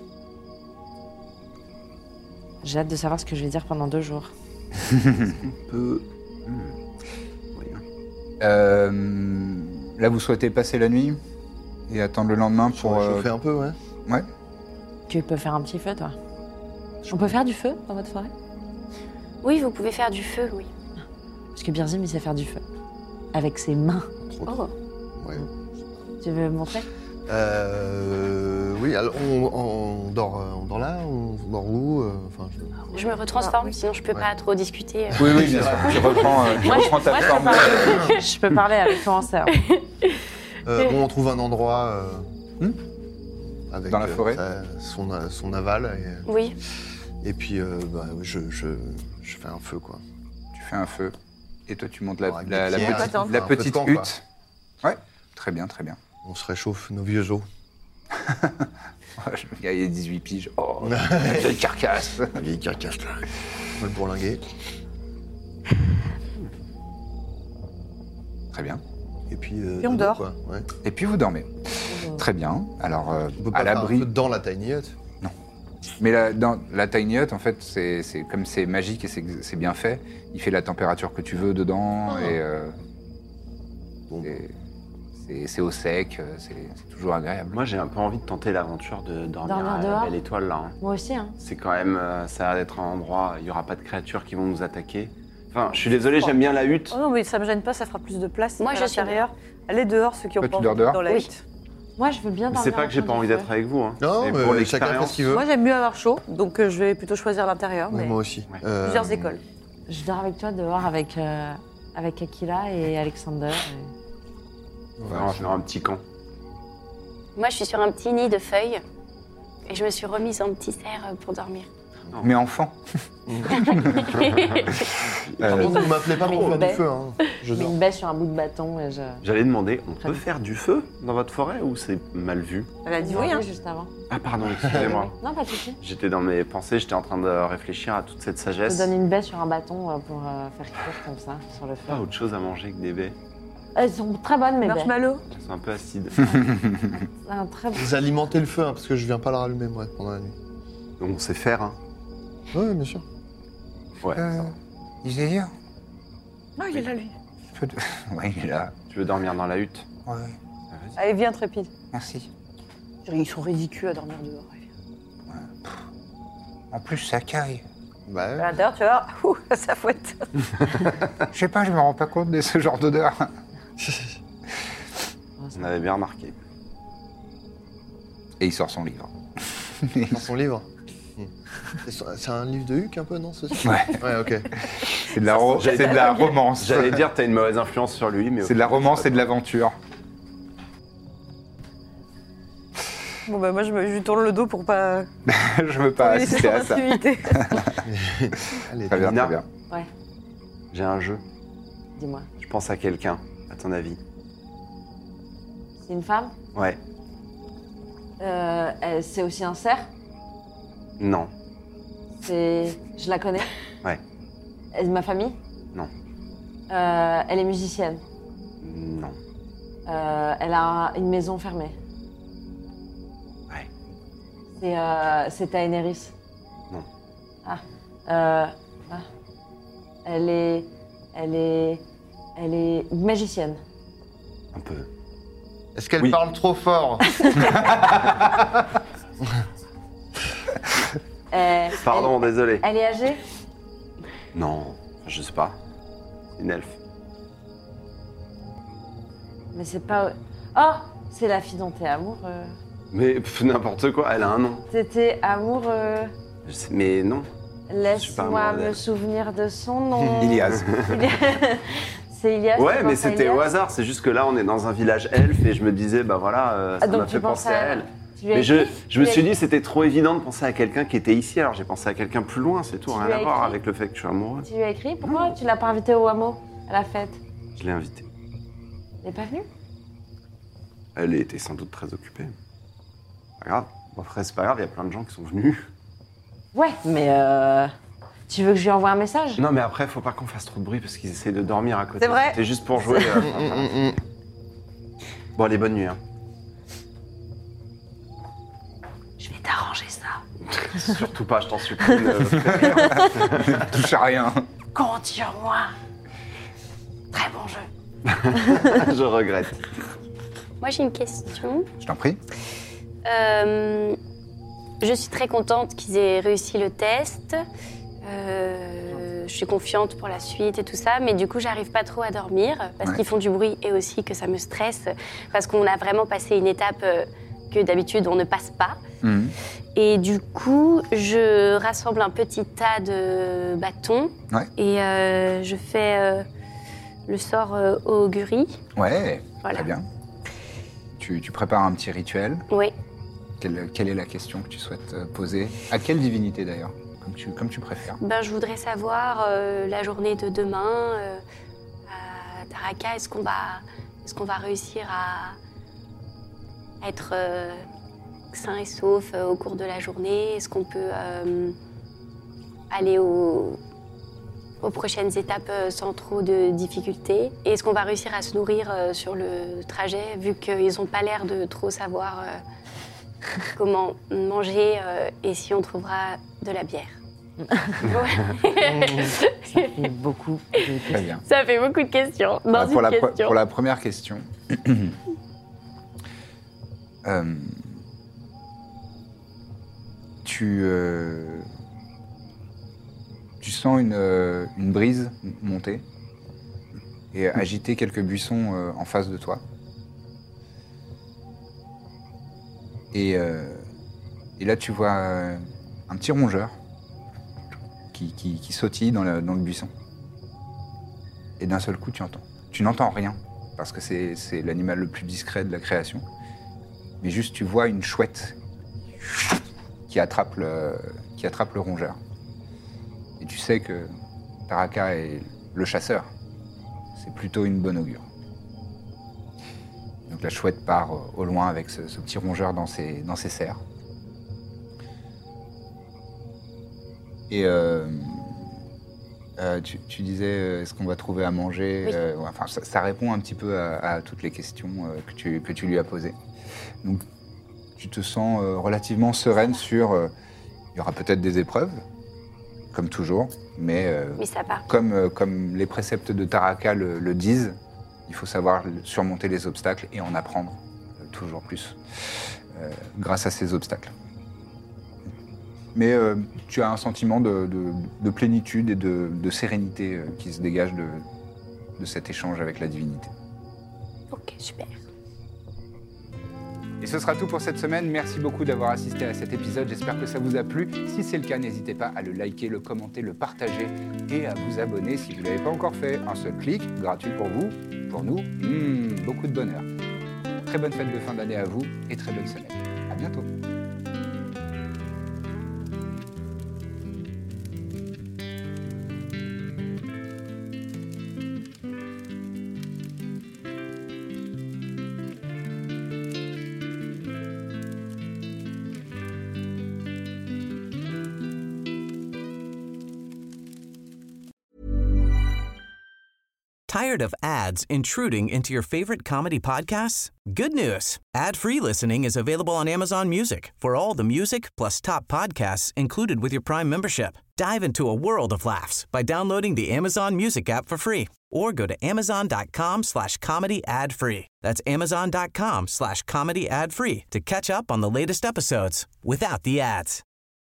j'ai hâte de savoir ce que je vais dire pendant 2 jours. Peu... Oui. Là, vous souhaitez passer la nuit et attendre le lendemain pour... Je fais un peu, ouais. Ouais. Tu peux faire un petit feu, toi? On peut faire du feu dans votre forêt? Oui, vous pouvez faire du feu, oui. Parce que Birzim, il sait faire du feu. Avec ses mains. Oh. Ouais. Tu veux me montrer? Oui, alors on dort là, on dort où enfin, Je me retransforme, sinon je peux pas trop discuter. Oui, bien sûr. Tu reprends ta forme. Je peux parler avec commencer. Bon, on trouve un endroit avec Dans la forêt son aval. Oui. Et puis, je fais un feu, quoi. Tu fais un feu. Et toi, tu montes Avec la des pierres, petite, un la peu de petite camp, quoi. hutte. Ouais, très bien, très bien. On se réchauffe nos vieux os. Le gars, il y a 18 piges. Oh, la vieille carcasse. La vieille carcasse, là. On va le bourlinguer. Très bien. Et puis, on dodo, dort. quoi. Ouais. Et puis, vous dormez. Très bien. Alors, On peut pas à faire un l'abri... feu dans la tiny hut. Mais dans la tiny hut, en fait, c'est comme c'est magique et c'est bien fait. Il fait la température que tu veux dedans et Bon. c'est au sec, c'est toujours agréable. Moi, j'ai un peu envie de tenter l'aventure de dormir Dormir à dehors la belle étoile, là. Hein. Moi aussi, hein. C'est quand même... ça a l'air d'être un endroit... Il n'y aura pas de créatures qui vont nous attaquer. Enfin, je suis désolé, j'aime bien la hutte. Oh non, mais ça me gêne pas, ça fera plus de place. Moi, à je suis l'intérieur. Allez dehors, ceux qui ont Toi, pas tu dors envie dehors dans la Oui. hutte. Moi, je veux bien Mais dormir. c'est pas que j'ai pas envie d'être avec vous, hein. Non, C'est mais pour chacun fait l'expérience. ce qu'il veut. Moi, j'aime mieux avoir chaud, donc je vais plutôt choisir l'intérieur. Ouais, Mais moi aussi. Ouais. plusieurs écoles. Je dors avec toi dehors avec Akila et Alexander. On va faire un petit camp. Moi, je suis sur un petit nid de feuilles et je me suis remise en petit cerf pour dormir. Mais enfant. Par contre, vous m'appelez pas Mais pour faire une du feu, hein. Je Je mets dors. une bêche sur un bout de bâton et je... J'allais demander, on Très peut bien. faire du feu dans votre forêt ou c'est mal vu? Elle a dit oui, hein. juste avant. Ah pardon, excusez-moi. Non, pas de souci. J'étais dans mes pensées, j'étais en train de réfléchir à toute cette Je sagesse. te donne une bêche sur un bâton pour faire cuire comme ça, sur le feu. Pas autre chose à manger que des baies. Elles sont très bonnes, mes bêches. Marshmallow. Elles sont un peu acides. Un très bon. Vous alimentez le feu, hein, parce que je viens pas le rallumer, moi, pendant la nuit. Donc on sait faire, hein. Oui, bien sûr. Ouais, ça va. Iséir Non, il est là, lui. Ouais, il est là. Tu veux dormir dans la hutte? Ouais, Ah, vas-y. Allez, viens, Trépide. merci. Ils sont ridicules à dormir dehors. En plus, ça caille. Bah, À l'intérieur, tu vas voir, ouh, ça fouette. Je sais pas, je me rends pas compte de ce genre d'odeur. On avait bien remarqué. Et il sort son livre. dans son livre. C'est un livre de Huck, un peu, non c'est ça Ouais. Ouais, ok. C'est de la romance. J'allais dire, t'as une mauvaise influence sur lui, mais... C'est de la romance et de l'aventure. Bon, bah, moi, je lui tourne le dos pour pas. Je veux pas lui laisser assister son à ça. intimité. Allez, Très bien, Nina. très bien. Ouais, J'ai un jeu. dis-moi. Je pense à quelqu'un, à ton avis. C'est une femme? Ouais. C'est aussi un cerf? Non. Je la connais? Ouais. Elle est de ma famille? Non. Elle est musicienne. Non. Elle a une maison fermée. Ouais. C'est Taenerys. Non. Elle est magicienne. Un peu. Est-ce qu'elle Oui. parle trop fort? Pardon, désolé. Elle est âgée? Non, je sais pas. Une elfe. Mais c'est pas... Oh, c'est la fille dont t'es amoureux. Mais n'importe quoi, elle a un nom. T'étais amoureux. Mais non. Laisse-moi amoureux me d'elle. souvenir de son nom. Ilias. C'est Ilias. Ouais, tu mais penses à c'était Ilias au hasard. C'est juste que là, on est dans un village elfe et je me disais, bah voilà, ça donc m'a tu fait penses penser à elle. Tu lui as Mais je écrit me Tu suis lui as dit, c'était trop évident de penser à quelqu'un qui était ici, alors j'ai pensé à quelqu'un plus loin, c'est tout, Tu rien lui à as voir écrit avec le fait que je suis amoureux. Tu lui as écrit? Pourquoi tu l'as pas invité au hameau, à la fête? Je l'ai invitée. Elle est pas venue? Elle était sans doute très occupée. Pas grave. Bon, après, c'est pas grave, il y a plein de gens qui sont venus. Ouais, mais tu veux que je lui envoie un message? Non, mais après, faut pas qu'on fasse trop de bruit parce qu'ils essayent de dormir à côté. C'est vrai. C'était juste pour jouer. Bon, allez, bonne nuit. Hein. Je vais t'arranger ça. Surtout pas, je t'en supplie. Touche à rien. Compte sur moi. Très bon jeu. Je regrette. Moi, j'ai une question. Je t'en prie. Je suis très contente qu'ils aient réussi le test. Je suis confiante pour la suite et tout ça, mais du coup, j'arrive pas trop à dormir parce qu'ils font du bruit et aussi que ça me stresse parce qu'on a vraiment passé une étape que d'habitude on ne passe pas. Mhm. Et du coup, je rassemble un petit tas de bâtons et je fais le sort augurie. Ouais, Voilà. très bien. Tu prépares un petit rituel. Oui. Quelle est la question que tu souhaites poser? À quelle divinité d'ailleurs, comme tu préfères? Ben, je voudrais savoir la journée de demain à Taraka, est-ce qu'on va réussir à être sain et sauf au cours de la journée? Est-ce qu'on peut aller aux prochaines étapes sans trop de difficultés? Et est-ce qu'on va réussir à se nourrir sur le trajet, vu qu'ils n'ont pas l'air de trop savoir comment manger et si on trouvera de la bière? Ça fait beaucoup de questions. Très bien. Ça fait beaucoup de questions dans pour, une question. pour la première question, tu sens une brise monter et agiter quelques buissons en face de toi. Et là, tu vois un petit rongeur qui sautille dans le buisson. Et d'un seul coup, tu n'entends rien, parce que c'est l'animal le plus discret de la création. Mais juste, tu vois une chouette qui attrape le rongeur. Et tu sais que Taraka est le chasseur. C'est plutôt une bonne augure. Donc la chouette part au loin avec ce petit rongeur dans ses serres. Et tu disais, est-ce qu'on va trouver à manger? Oui. Enfin, ça répond un petit peu à toutes les questions que tu lui as posées. Donc, tu te sens relativement sereine sur... il y aura peut-être des épreuves, comme toujours, mais ça va. comme les préceptes de Taraka le disent, il faut savoir surmonter les obstacles et en apprendre toujours plus grâce à ces obstacles. Mais tu as un sentiment de plénitude et de sérénité qui se dégage de cet échange avec la divinité. Ok, super. Et ce sera tout pour cette semaine. Merci beaucoup d'avoir assisté à cet épisode. J'espère que ça vous a plu. Si c'est le cas, n'hésitez pas à le liker, le commenter, le partager et à vous abonner si vous ne l'avez pas encore fait. Un seul clic, gratuit pour vous, pour nous. Beaucoup de bonheur. Très bonne fête de fin d'année à vous et très bonne semaine. À bientôt. Tired of ads intruding into your favorite comedy podcasts? Good news. Ad-free listening is available on Amazon Music for all the music plus top podcasts included with your Prime membership. Dive into a world of laughs by downloading the Amazon Music app for free or go to amazon.com/comedy ad-free. That's amazon.com/comedy ad-free to catch up on the latest episodes without the ads.